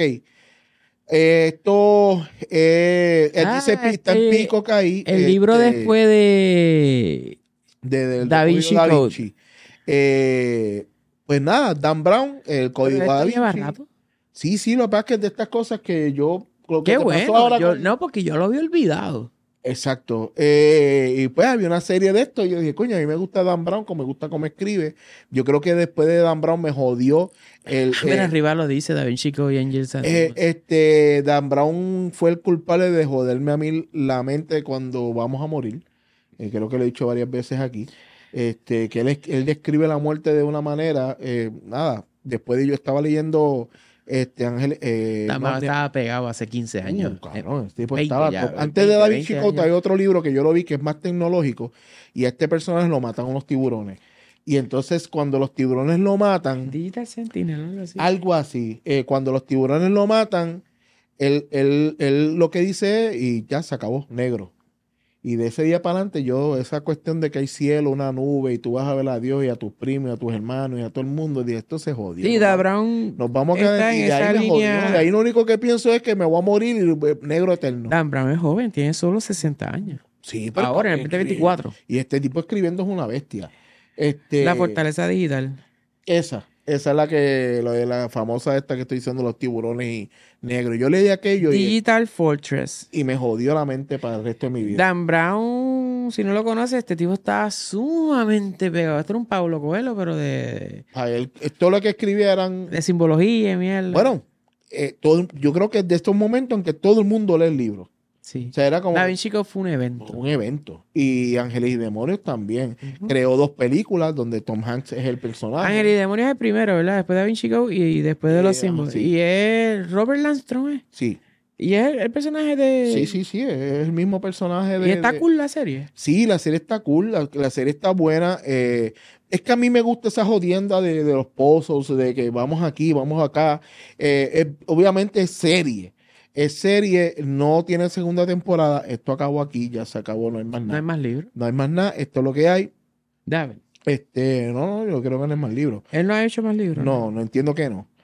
Eh, esto eh, él Ah, dice pi- está en este, Peacock ahí. El libro este, después de de, del Da código Vinci Da Code. Vinci. Eh, pues nada, Dan Brown, el código Pero Da esto lleva Vinci. rato. Sí, sí, lo que pasa es que es de estas cosas que yo. Lo que Qué te pasó bueno. ahora Yo- con- No, porque yo lo había olvidado. Exacto. Eh, y pues había una serie de esto. Y yo dije, coño, a mí me gusta Dan Brown, como me gusta cómo escribe. Yo creo que después de Dan Brown me jodió el. Pero eh, arriba lo dice Da Vinci Code y Angel Sanders. eh, este, Dan Brown fue el culpable de joderme a mí la mente cuando vamos a morir. Eh, creo que lo he dicho varias veces aquí. Este, que él, es- él describe la muerte de una manera. eh, nada, después de yo estaba leyendo. Este, Ángel. Eh, Nada no, más de- estaba pegado hace quince años. Uh, cabrón, este tipo veinte estaba ya, top. Antes de veinte, Da Vinci veinte Code años. hay otro libro que yo lo vi que es más tecnológico y a este personaje lo matan unos tiburones. Y entonces cuando los tiburones lo matan, Digital Sentinel, algo así. algo así, eh, cuando los tiburones lo matan, él, él- él lo que dice es, y ya se acabó, negro. Y de ese día para adelante, yo, esa cuestión de que hay cielo, una nube, y tú vas a ver a Dios y a tus primos y a tus hermanos y a todo el mundo, y esto se jodió. Sí, Nos Da vamos- Brown. Nos vamos a está quedar en y de esa ahí me línea- jodió. De ahí lo único que pienso es que me voy a morir y eh, negro eterno. Dan Brown es joven, tiene solo sesenta años. Sí, Ahora, en el veinte veinticuatro. Y este tipo escribiendo es una bestia. Este, La fortaleza digital. Esa, esa es la que, lo de la famosa esta que estoy diciendo, los tiburones y negros. Yo leí aquello y, Digital Fortress. y me jodió la mente para el resto de mi vida. Dan Brown, si no lo conoces, este tipo está sumamente pegado. Este era un Pablo Coelho, pero de, A él, todo lo que escribía eran, de simbología, mierda. bueno, eh, todo, yo creo que es de estos momentos en que todo el mundo lee el libro. sí. O sea, era como Da Vinci Code fue un evento. un evento. Y Ángeles y Demonios también. Ujú. Creó dos películas donde Tom Hanks es el personaje. Ángel y Demonios es el primero, ¿verdad? Después de Da Vinci Code y después de Sí, los ajá, símbolos. sí. Y es Robert Landstrom, ¿eh? Sí, Y es el, el personaje de... sí, sí, sí, es el mismo personaje de... Y está de- cool la serie. Sí, la serie está cool, la, la serie está buena. eh, es que a mí me gusta esa jodienda de, de los pozos, de que vamos aquí, vamos acá. Eh, es- obviamente es serie. Es serie, no tiene segunda temporada. Esto acabó aquí, ya se acabó, no hay más No nada. hay más libros. No hay más nada, esto es lo que hay. David. Este, no, no, yo creo que no hay más libros. Él no ha hecho más libros. No, no entiendo que no.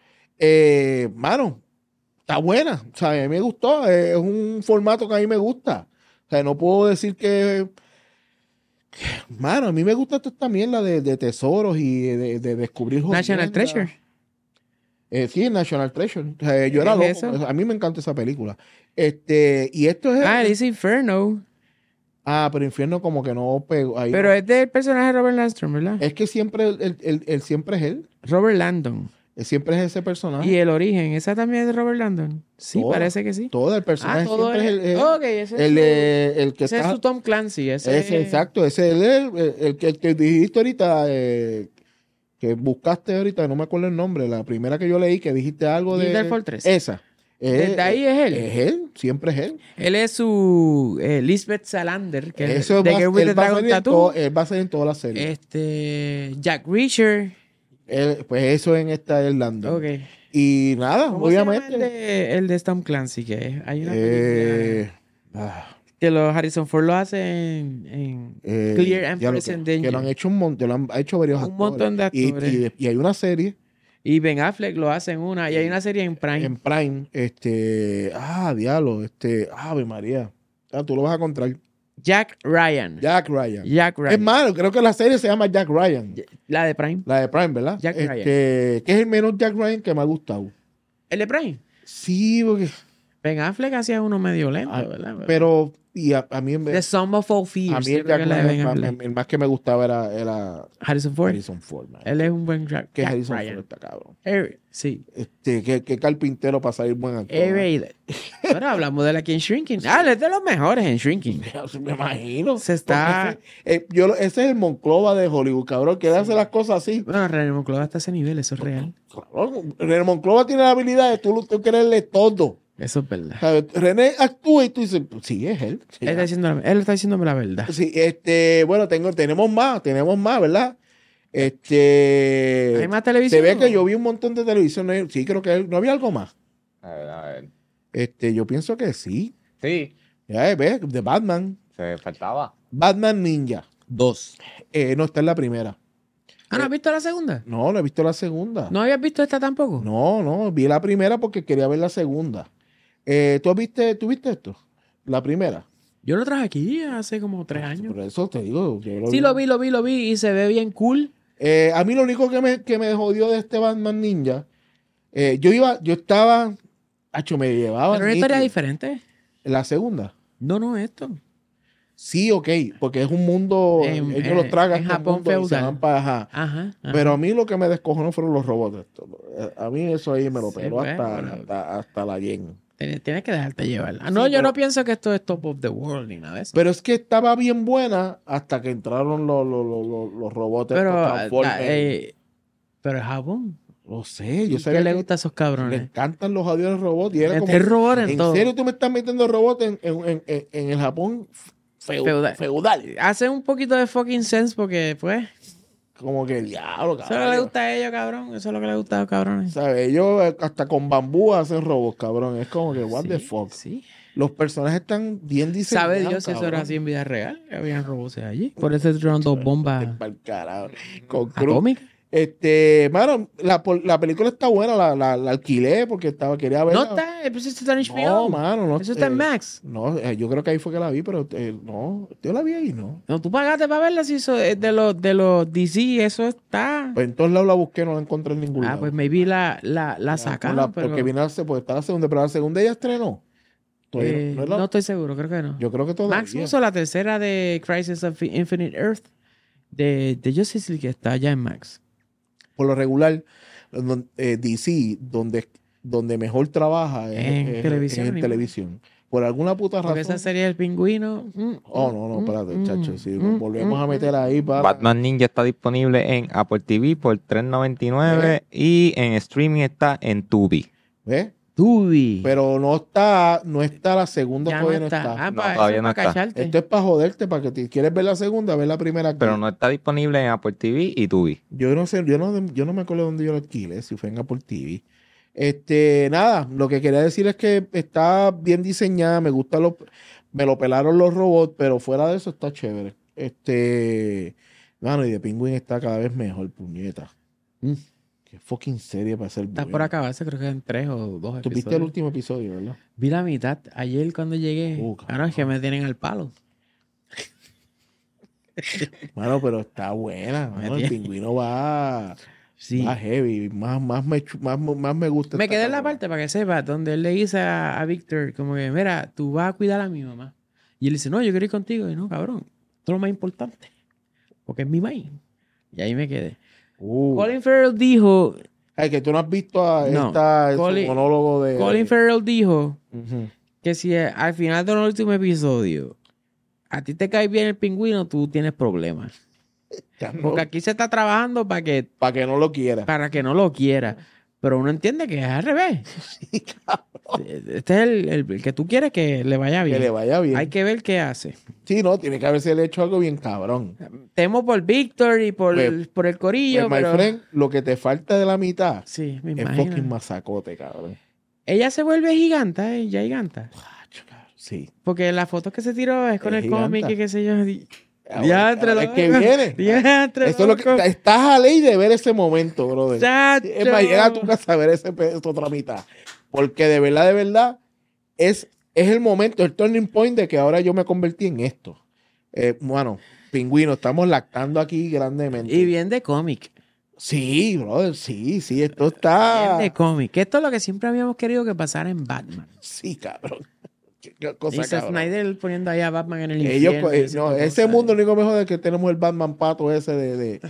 Eh, mano, está buena. O sea, a mí me gustó. eh, Es un formato que a mí me gusta. O sea, no puedo decir que. Mano, a mí me gusta toda esta mierda de, de tesoros y de, de descubrir National jodiendas. Treasure. Eh, sí, National Treasure. O sea, yo era ¿Es loco. eso? A mí me encanta esa película. Este, y esto es. Ah, dice Inferno. Ah, pero Infierno como que no pegó. Ahí Pero no. es del personaje de Robert Landstrom, ¿verdad? Es que siempre él, él- él- él siempre es él. Robert Landon. Él siempre es ese personaje. Y el origen, ¿esa también es de Robert Landon? Sí, Toda. parece que sí. Todo el personaje Ah, todo siempre es... es el, el, ok, ese es, el, su, de- el que ese está. es su Tom Clancy. Ese, Ese, exacto, ese es el, el, el que, el que dijiste ahorita, eh, que buscaste ahorita, no me acuerdo el nombre, la primera que yo leí que dijiste algo de... Digital Fortress. Esa. Desde ahí es él. Es él, siempre es él. Él es su eh, Lisbeth Salander, que es Eso de va, Girl with the él, va a Dragon salir en Tattoo. todo- él va a salir en todas las series. Este, Jack Reacher. Él- pues eso en esta es Landon. Ok. Y nada, ¿Cómo se llama obviamente. el de, el de Tom Clancy? Que es? Hay una película. eh, ah, Que los Harrison Ford lo hace en, en Eh, Clear and ya lo Present que, que Danger. lo han hecho un montón, lo han hecho varios Un actores. montón de Y- actores. Y, y hay una serie Y Ben Affleck lo hace en una. Y hay una serie en Prime. en Prime, este, ah, diablo, este, Ave María. Ah, tú lo vas a encontrar. Jack Ryan. Jack Ryan. Jack Ryan. Es malo, creo que la serie se llama Jack Ryan. La de Prime. La de Prime, ¿verdad? Jack este, Ryan. Que es el menos Jack Ryan que me ha gustado. ¿El de Prime? Sí, porque. Ben Affleck hacía uno medio lento, Ah, ¿verdad? Pero, y a, a mí en The vez. Sum of All Fears. A mí yo el creo Jack que es la de Ben Ryan, Affleck. el, el más que me gustaba era, era Harrison Ford. Harrison Ford. man. Él es un buen Jack, Que Jack Harrison Ryan. Ford está cabrón. Eh, sí. Este, qué, qué carpintero para salir buen actor. Eh, Pero hablamos de la que en Shrinking. Ah, él es de los mejores en Shrinking. Me imagino. Se está- Porque Ese, eh, yo, lo- ese es el Monclova de Hollywood, cabrón, que él hace las cosas así. Bueno, René Monclova está a ese nivel, eso es real. Cabrón, René Monclova tiene la habilidad de tú, tú quererle todo. Eso es verdad. ¿Sabes? René actúa y tú dices, sí, es él. Sí, Él está, diciendo, él está diciéndome la verdad. Sí, este, bueno, tengo, tenemos más, tenemos más, ¿verdad? Este. ¿Hay más televisión? Se ve que yo vi un montón de televisión. ¿no? Sí, creo que no había algo más. A ver, a ver. Este, yo pienso que sí. Sí, Ya ves, de Batman. se faltaba. Batman Ninja. Dos. Eh, no está en la primera. Ah, ¿no has visto la segunda? No, no he visto la segunda. ¿No habías visto esta tampoco? No, no, vi la primera porque quería ver la segunda. Eh, ¿tú, viste, ¿Tú viste esto? La primera. Yo lo traje aquí hace como tres años. Por eso te digo. yo Sí, lo vi, lo vi, lo vi y se ve bien cool. Eh, a mí lo único que me, que me jodió de este Batman Ninja, eh, yo iba, yo estaba, hacho, me llevaba Pero una historia nítido. diferente. La segunda. No, no, esto. Sí, ok, porque es un mundo, En- ellos en- lo tragan en este Japón mundo y se feudal. van para ajá. Ajá. ajá. Pero a mí lo que me descojonó fueron los robots. Esto. A mí eso ahí me lo Sí, peló pues, hasta, bueno. hasta, hasta la yen. Tienes, tienes que dejarte llevar. Ah, no, Sí, yo pero- no pienso que esto es top of the world ni nada de eso. Pero es que estaba bien buena hasta que entraron los, los, los, los, los robots. Pero, estos ah, Transformers. eh, pero es Japón. No sé, yo ¿Y sabía qué le que gusta a esos le cabrones? encantan los aviones robots. Y era como, Meter robots en ¿en todo. serio tú me estás metiendo robots en, en, en, en- en el Japón feu- Feudal. feudal? Hace un poquito de fucking sense porque, pues, Como que diablo, eso es lo que le cabrón. gusta a ellos, cabrón. Eso es lo que le gusta a los cabrones. ¿Sabes? Ellos eh, hasta con bambú hacen robots, cabrón. Es como que, what Sí, the fuck. Sí. Los personajes están bien diseñados. ¿Sabe Dios si eso era cabrón. así en vida real? Que habían robots allí. Por eso tiraron dos bombas Pa'l carajo. Con cruz. atómicas. Este, mano, la, pol- la película está buena, la, la, la alquilé porque estaba, quería verla. No está, pues eso está en H B O. No, mano, no. Eso está en eh, Max. No, eh, yo creo que ahí fue que la vi, pero eh, no, yo la vi ahí, ¿no? No, tú pagaste para verla si eso es de los de los D C, eso está. Pues en todos lados la busqué, no la encontré en ningún Ah, lado. pues maybe la, la, la La- sacaron, la- pero Porque viene a ser, pues está la segunda, pero la segunda ya estrenó. Todavía eh, no es la- no estoy seguro, creo que no. Yo creo que todavía. Max puso la tercera de Crisis of Infinite Earth de, de Justice League que está allá en Max. Por lo regular, don- eh, D C, donde, donde mejor trabaja es En es- televisión, es en ni televisión. Por alguna puta razón. Porque esa serie del pingüino. mm, Oh, no, no, mm, espérate, mm, chacho. Si mm, volvemos mm, a meter ahí para. Batman Ninja está disponible en Apple T V por tres noventa y nueve y en streaming está en Tubi. ¿Ves? Tubi. Pero no está, no está la segunda, ya no todavía no está. está. Ah, No, para todavía eso, no para está. cacharte. Esto es para joderte, para que te quieres ver la segunda, ver la primera aquí. Pero no está disponible en Apple T V y Tubi. Yo no sé, yo no, yo no me acuerdo dónde yo lo alquilé, si fue en Apple T V. Este, nada, lo que quería decir es que está bien diseñada, me gusta lo, me lo pelaron los robots, pero fuera de eso está chévere. Este, bueno, y de Penguin está cada vez mejor, puñeta. Mm. Qué fucking serie para ser Está buena. por acabarse, creo que en tres o dos Tú viste el episodios. último episodio, ¿verdad? Vi la mitad ayer cuando llegué. Uh, Ahora es que me tienen al palo. Bueno, pero está buena. mano, el tiene- pingüino va, Sí. va heavy. Más, más, me, chu- más, más me gusta. Me esta quedé en la cabrona. parte para que sepa, donde él le dice a, a Víctor, como que, mira, tú vas a cuidar a mi mamá. Y él dice, no, yo quiero ir contigo. Y no, cabrón, esto es lo más importante. Porque es mi maíz. Y ahí me quedé. Uh. Colin Farrell dijo, Ay, que tú no has visto a No, esta, su Colin- monólogo de. Colin Farrell dijo Ujú. que si eh, al final del último episodio a ti te cae bien el pingüino, tú tienes problemas. Ya no- Porque aquí se está trabajando para que, para que no lo quiera. para que no lo quiera. Pero uno entiende que es al revés. Este es el, el- el que tú quieres que le vaya bien. Que le vaya bien. Hay que ver qué hace. Sí, no, tiene que haberse hecho algo bien cabrón. Temo por Víctor y por, Pues- por el corillo, Pues, my pero... friend, lo que te falta de la mitad Sí, me es imagino. fucking masacote, cabrón. Ella se vuelve giganta, ¿eh? Ya giganta. Acho, cabrón. Sí. Porque las fotos que se tiró es con Es el cómic giganta. y qué sé yo. di- Ahora- Diantre, ahora es loco. que viene. Diantre, Eso es lo que loco. estás a ley de ver ese momento, brother. Chacho. Es más, llega a tu casa a ver ese pe- esa otra mitad. Porque de verdad, de verdad, es, es el momento, el turning point de que ahora yo me convertí en esto. Eh, bueno, Pingüino, estamos lactando aquí grandemente. Y bien de cómic. Sí, brother, sí, sí, esto está... Bien de cómic. Que esto es lo que siempre habíamos querido que pasara en Batman. Sí, cabrón. Qué, qué Y cosa, Zack cabrón. Snyder poniendo ahí a Batman en el Ellos, infierno. eh, y ese no, tipo de ese cosas. mundo, lo único mejor es que tenemos el Batman pato ese de... de,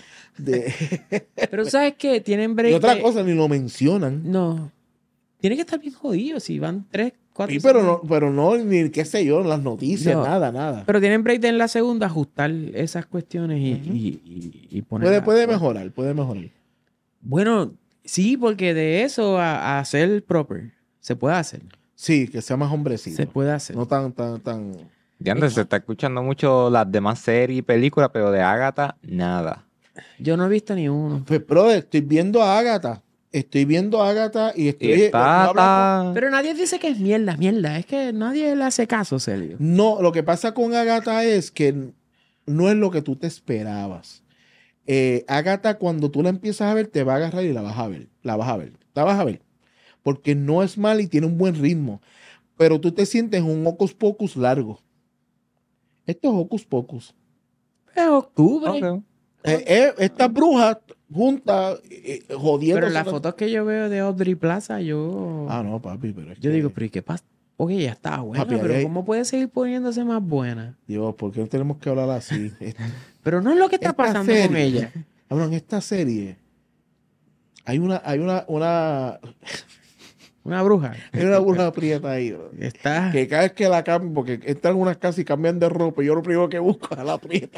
de- Pero ¿sabes qué? Tienen break y otra de- cosa, ni lo mencionan. No. Tiene que estar bien jodido si van tres, cuatro... Sí, pero semanas. no, pero no, ni qué sé yo, en las noticias, No. nada, nada. Pero tienen break de en la segunda ajustar esas cuestiones y, Ujú. y, y, y Puede, ponerlas- puede mejorar, puede mejorar. Bueno, sí, porque de eso a, a hacer proper se puede hacer. Sí, que sea más hombrecito. Se puede hacer. No tan, tan, tan. Ya antes se está escuchando mucho las demás series y películas, pero de Agatha, nada. Yo no he visto ni uno. Pues, brother, estoy viendo a Agatha. Estoy viendo a Agatha y estoy. Y está, no, hablando- está- Pero nadie dice que es mierda, mierda. Es que nadie le hace caso, Celio. No, lo que pasa con Agatha es que no es lo que tú te esperabas. Eh, Agatha, cuando tú la empiezas a ver, te va a agarrar y la vas a ver. La vas a ver. La vas a ver. Porque no es mal y tiene un buen ritmo. Pero tú te sientes un hocus pocus largo. Esto es hocus pocus. Es octubre. Ok. Eh, eh, estas brujas juntas, eh, eh, jodiendo. Pero las fotos que yo veo de Audrey Plaza, yo... Ah, no, papi, pero es yo que- digo, pero ¿y qué pasa? Porque ella está buena, Papi, ahí pero hay- ¿cómo puede seguir poniéndose más buena? Dios, ¿por qué tenemos que hablar así? Esta- Pero no es lo que está Esta pasando con serie. ella. Cabrón, en esta serie hay una, hay una, una, Una bruja. hay una bruja prieta ahí, bro. Está... Que cada vez que la cambian, porque entran unas casas y cambian de ropa, y yo lo primero que busco es a la prieta.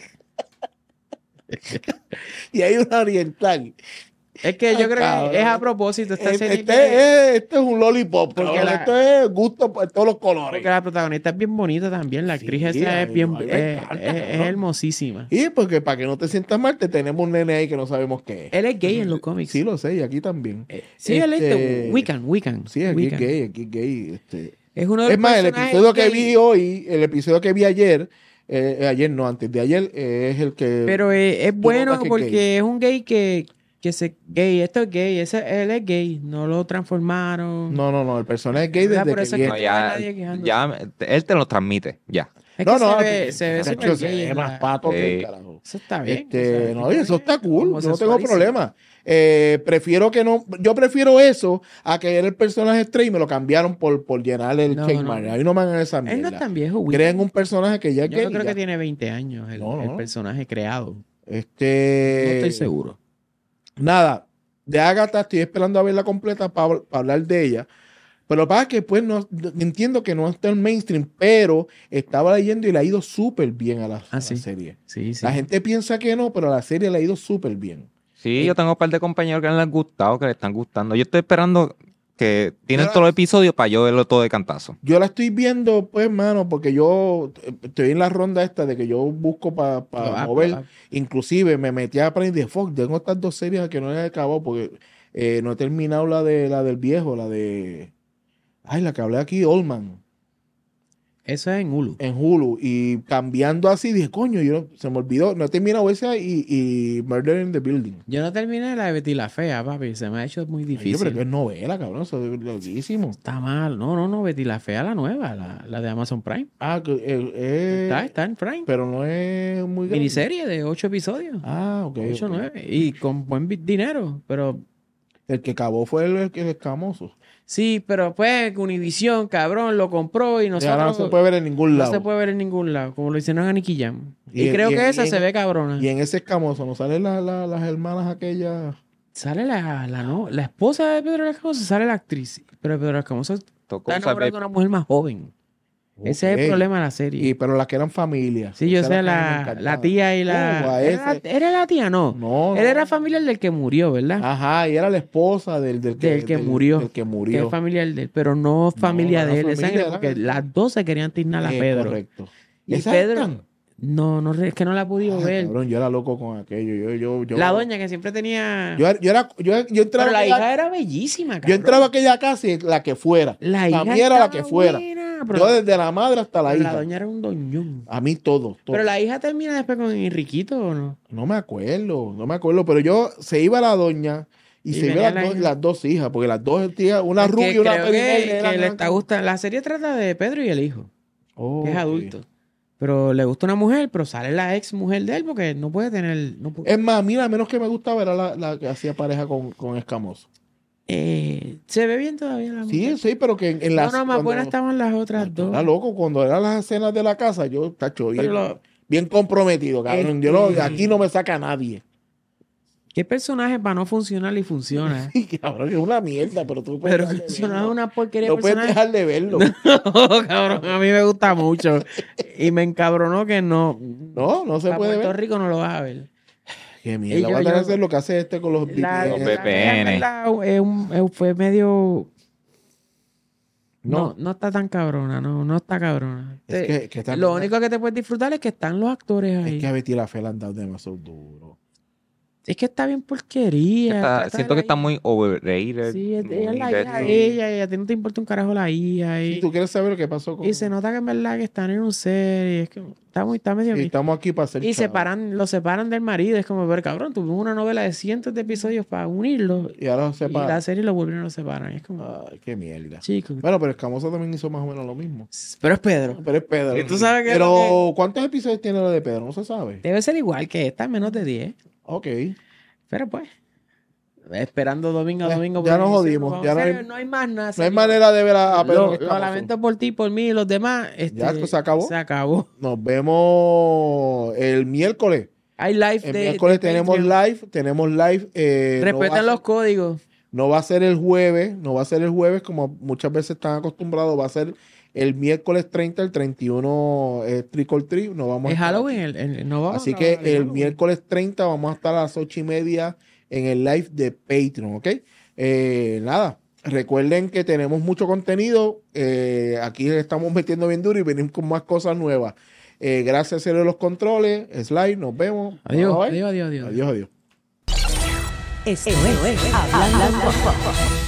Y hay una oriental. Es que yo Ay, creo cabrón. que es a propósito esta Este, serie. este que- es, este es un lollipop, Porque porque la- esto es gusto por todos los colores. Porque la protagonista es bien bonita también. La actriz Sí, esa a es mí- bien... a mí me es, encanta, es- es cabrón. hermosísima. Y porque para que no te sientas mal, te tenemos un nene ahí que no sabemos qué es. Él es gay en los cómics. Sí, lo sé, y aquí también. Eh, sí, él es de Este- Wiccan, Wiccan. Sí, aquí Wiccan. es gay, aquí es gay. Este. Es uno de Es los más, el personajes episodio que gay, vi hoy, el episodio que vi ayer, eh, ayer no, antes de ayer, eh, es el que... Pero eh, es tú bueno notas que es porque gay. es un gay que, que se... Gay, esto es gay. Ese, él es gay. No lo transformaron. No, no, no, el personaje es gay ¿Verdad? desde Por que eso es viene. No, que- ya, nadie quejándose. ya, él te lo transmite, ya. Es No, que no, se ve, que- se ve Chacho, súper se gay. ve en más la- pato que el Sí. carajo. Eso está bien. Este, o sea, no, oye, eso está cool, yo no tengo homosexualísimo. problema. Eh, prefiero que no, yo prefiero eso a que era el personaje straight y me lo cambiaron por, por llenar el No, checkmark. no. Ahí no me hagan esa Él no es mierda. tan viejo, Wiccan. Creen un personaje que ya es Yo gay no creo y ya. que tiene veinte años el, No, no, el no. personaje creado. Este, No estoy seguro. Nada, de Agatha estoy esperando a verla completa para hablar de ella. Pero lo que pasa es que pues no, entiendo que no está en mainstream, pero estaba leyendo y le ha ido súper bien a la, a Ah, la sí. serie. Sí, sí. La gente piensa que no, pero a la serie le ha ido súper bien. Sí, yo tengo un par de compañeros que les han gustado, que le están gustando. Yo estoy esperando que tienen Yo- todos los episodios para yo verlo todo de cantazo. Yo la estoy viendo, pues, mano, porque yo eh, estoy en la ronda esta de que yo busco para Ah, mover. ah, Inclusive me metí a aprender de fuck, tengo estas dos series que no he acabado porque eh, no he terminado la de la del viejo, la de... Ay, la que hablé aquí, Oldman, Eso es en Hulu. en Hulu. Y cambiando así, dije, coño, yo no- se me olvidó. No he terminado esa y, y Murder in the Building. Yo no terminé la de Betty la Fea, papi. Se me ha hecho muy Ay, difícil. pero que es novela, cabrón, eso es loquísimo. Está mal. No, no, no. Betty la Fea, la nueva, la, la de Amazon Prime. Ah, que, eh, eh, Está, está en Prime. pero no es muy grande. Miniserie de ocho episodios. Ah, ok. ocho, ok. nueve. Y con buen bi- dinero. Pero El que acabó fue el, el, el escamoso. sí, pero pues Univision, cabrón, lo compró y Y nosotros. ahora no se puede ver en ningún no lado. se puede ver en ningún lado. Como lo hicieron a Nicky Jam. Y, Y- creo y- que esa y- se ve cabrona. Y en ese escamoso no salen la- la- las hermanas aquellas. Sale la, la, no, la esposa de Pedro Escamoso, sale la actriz. Pero Pedro Escamoso Tocó está saber- enamorado de una mujer más joven. Ese es Ok. el problema de la serie. Y, pero las que eran familias. sí, yo Esas sé, eran las que me la, encantaban. la tía y la... Oh, a ¿Era, la- ese- ¿Era la tía? No. No, Él no. era familiar del que murió, ¿verdad? Ajá, y era la esposa del, del, Del que murió. Del que Que murió. es familiar de él, pero no familia no de era él, de familia, sangre, era- porque las dos se querían tirnar a Eh, Pedro. Correcto. Y ¿Esas Pedro, están? no, no, es que no la he podido Ay, ver. cabrón, yo era loco con aquello. Yo, yo, yo, La doña que siempre tenía... Yo, yo, era, yo, yo entraba pero a la aquella- hija era bellísima, yo cabrón. entraba a aquella casa y la que fuera. La hija Para mí era la estaba que fuera. buena. pero, Yo desde la madre hasta la pero hija. la doña era un doñón. A mí todo, todo. Pero la hija termina después con Enriquito, ¿o no? No me acuerdo, no me acuerdo, pero yo se iba la doña y, Y se venía iban la las, dos- hija. las dos hijas, porque las dos tías, una Es que rubia y una creo pelirroja, que, eran- que le eran está como- gustando. La serie trata de Pedro y el hijo, Oh, que es ok. adulto. Pero le gusta una mujer, pero sale la ex mujer de él porque no puede tener... No puede- Es más, a mí la menos que me gustaba era la, la que hacía pareja con, con Escamoso. Eh, se ve bien todavía la Sí, mujer. sí, pero que en, en las... No, no, más cuando- buenas estaban las otras dos. Era loco, cuando eran las escenas de la casa, yo, tacho, bien, Pero lo- bien comprometido, cabrón. Yo no, Este- aquí no me saca nadie. ¿Qué personaje para no funcionar y funciona? Cabrón, es una mierda, pero tú puedes Pero dejar de funcionaba verlo. una porquería de No puedes personaje. dejar de verlo. No, cabrón, a mí me gusta mucho. Y me encabronó que no. No, no se Para puede Puerto ver. Rico no lo vas a ver. Qué Y mierda. yo- Voy a tener que yo- hacer lo que hace este con los La, V P N. Los la- V P N. en verdad, es un- es- fue medio. No, No. no está tan cabrona, no, no está cabrona. Es Te- que, que está- lo único que te puedes disfrutar es que están los actores ahí. es que a Betty la Fea le han dado demasiado duro. Es que está bien porquería. Está- trata siento de que la está muy overrated. Sí, es, ella es la muy hija deadly. de ella y a ti no te importa un carajo la hija. Y, Si tú quieres saber lo que pasó con... y se nota que en verdad que están en un serie. Es que está, muy, está medio... Y estamos aquí para hacer y chavo. separan, lo separan del marido. Es como, ver cabrón, tuvimos una novela de cientos de episodios para unirlos. Y ahora Y se la para. serie lo vuelven y lo separan. Es como, Ay, qué mierda. chicos. Bueno, pero Escamoso también hizo más o menos lo mismo. Pero es Pedro. Pero es Pedro. Y tú sabes que Pero, lo ¿cuántos episodios tiene lo de Pedro? No se sabe. Debe ser igual que esta, menos de diez. Ok. Pero pues, esperando domingo a Eh, domingo. ya por nos emisión, jodimos, vamos. ya En no hay- serio, no hay más nada. No hay serio. manera de ver a, a Pedro Lo, lo Escamoso. lamento por ti, por mí y los demás. Este, Ya, se acabó. Se acabó. Nos vemos el miércoles. Hay live El de. miércoles de tenemos Patreon. live. Tenemos live. eh, no va a Respetan ser- los códigos. No va a ser el jueves, no va a ser el jueves como muchas veces están acostumbrados, va a ser el miércoles treinta, el treinta y uno es Trick or Treat, no vamos a Es estar Halloween. aquí. El, el- no vamos Así a que grabar el Halloween. miércoles treinta vamos a estar a las ocho y media en el live de Patreon, ¿ok? Eh, nada, recuerden que tenemos mucho contenido, eh, aquí le estamos metiendo bien duro y venimos con más cosas nuevas. Eh, gracias a Cero de los Controles, Slide, nos vemos. Adiós, Bye, bye. adiós, adiós, adiós. Adiós, adiós. Esto es Hablando Pop.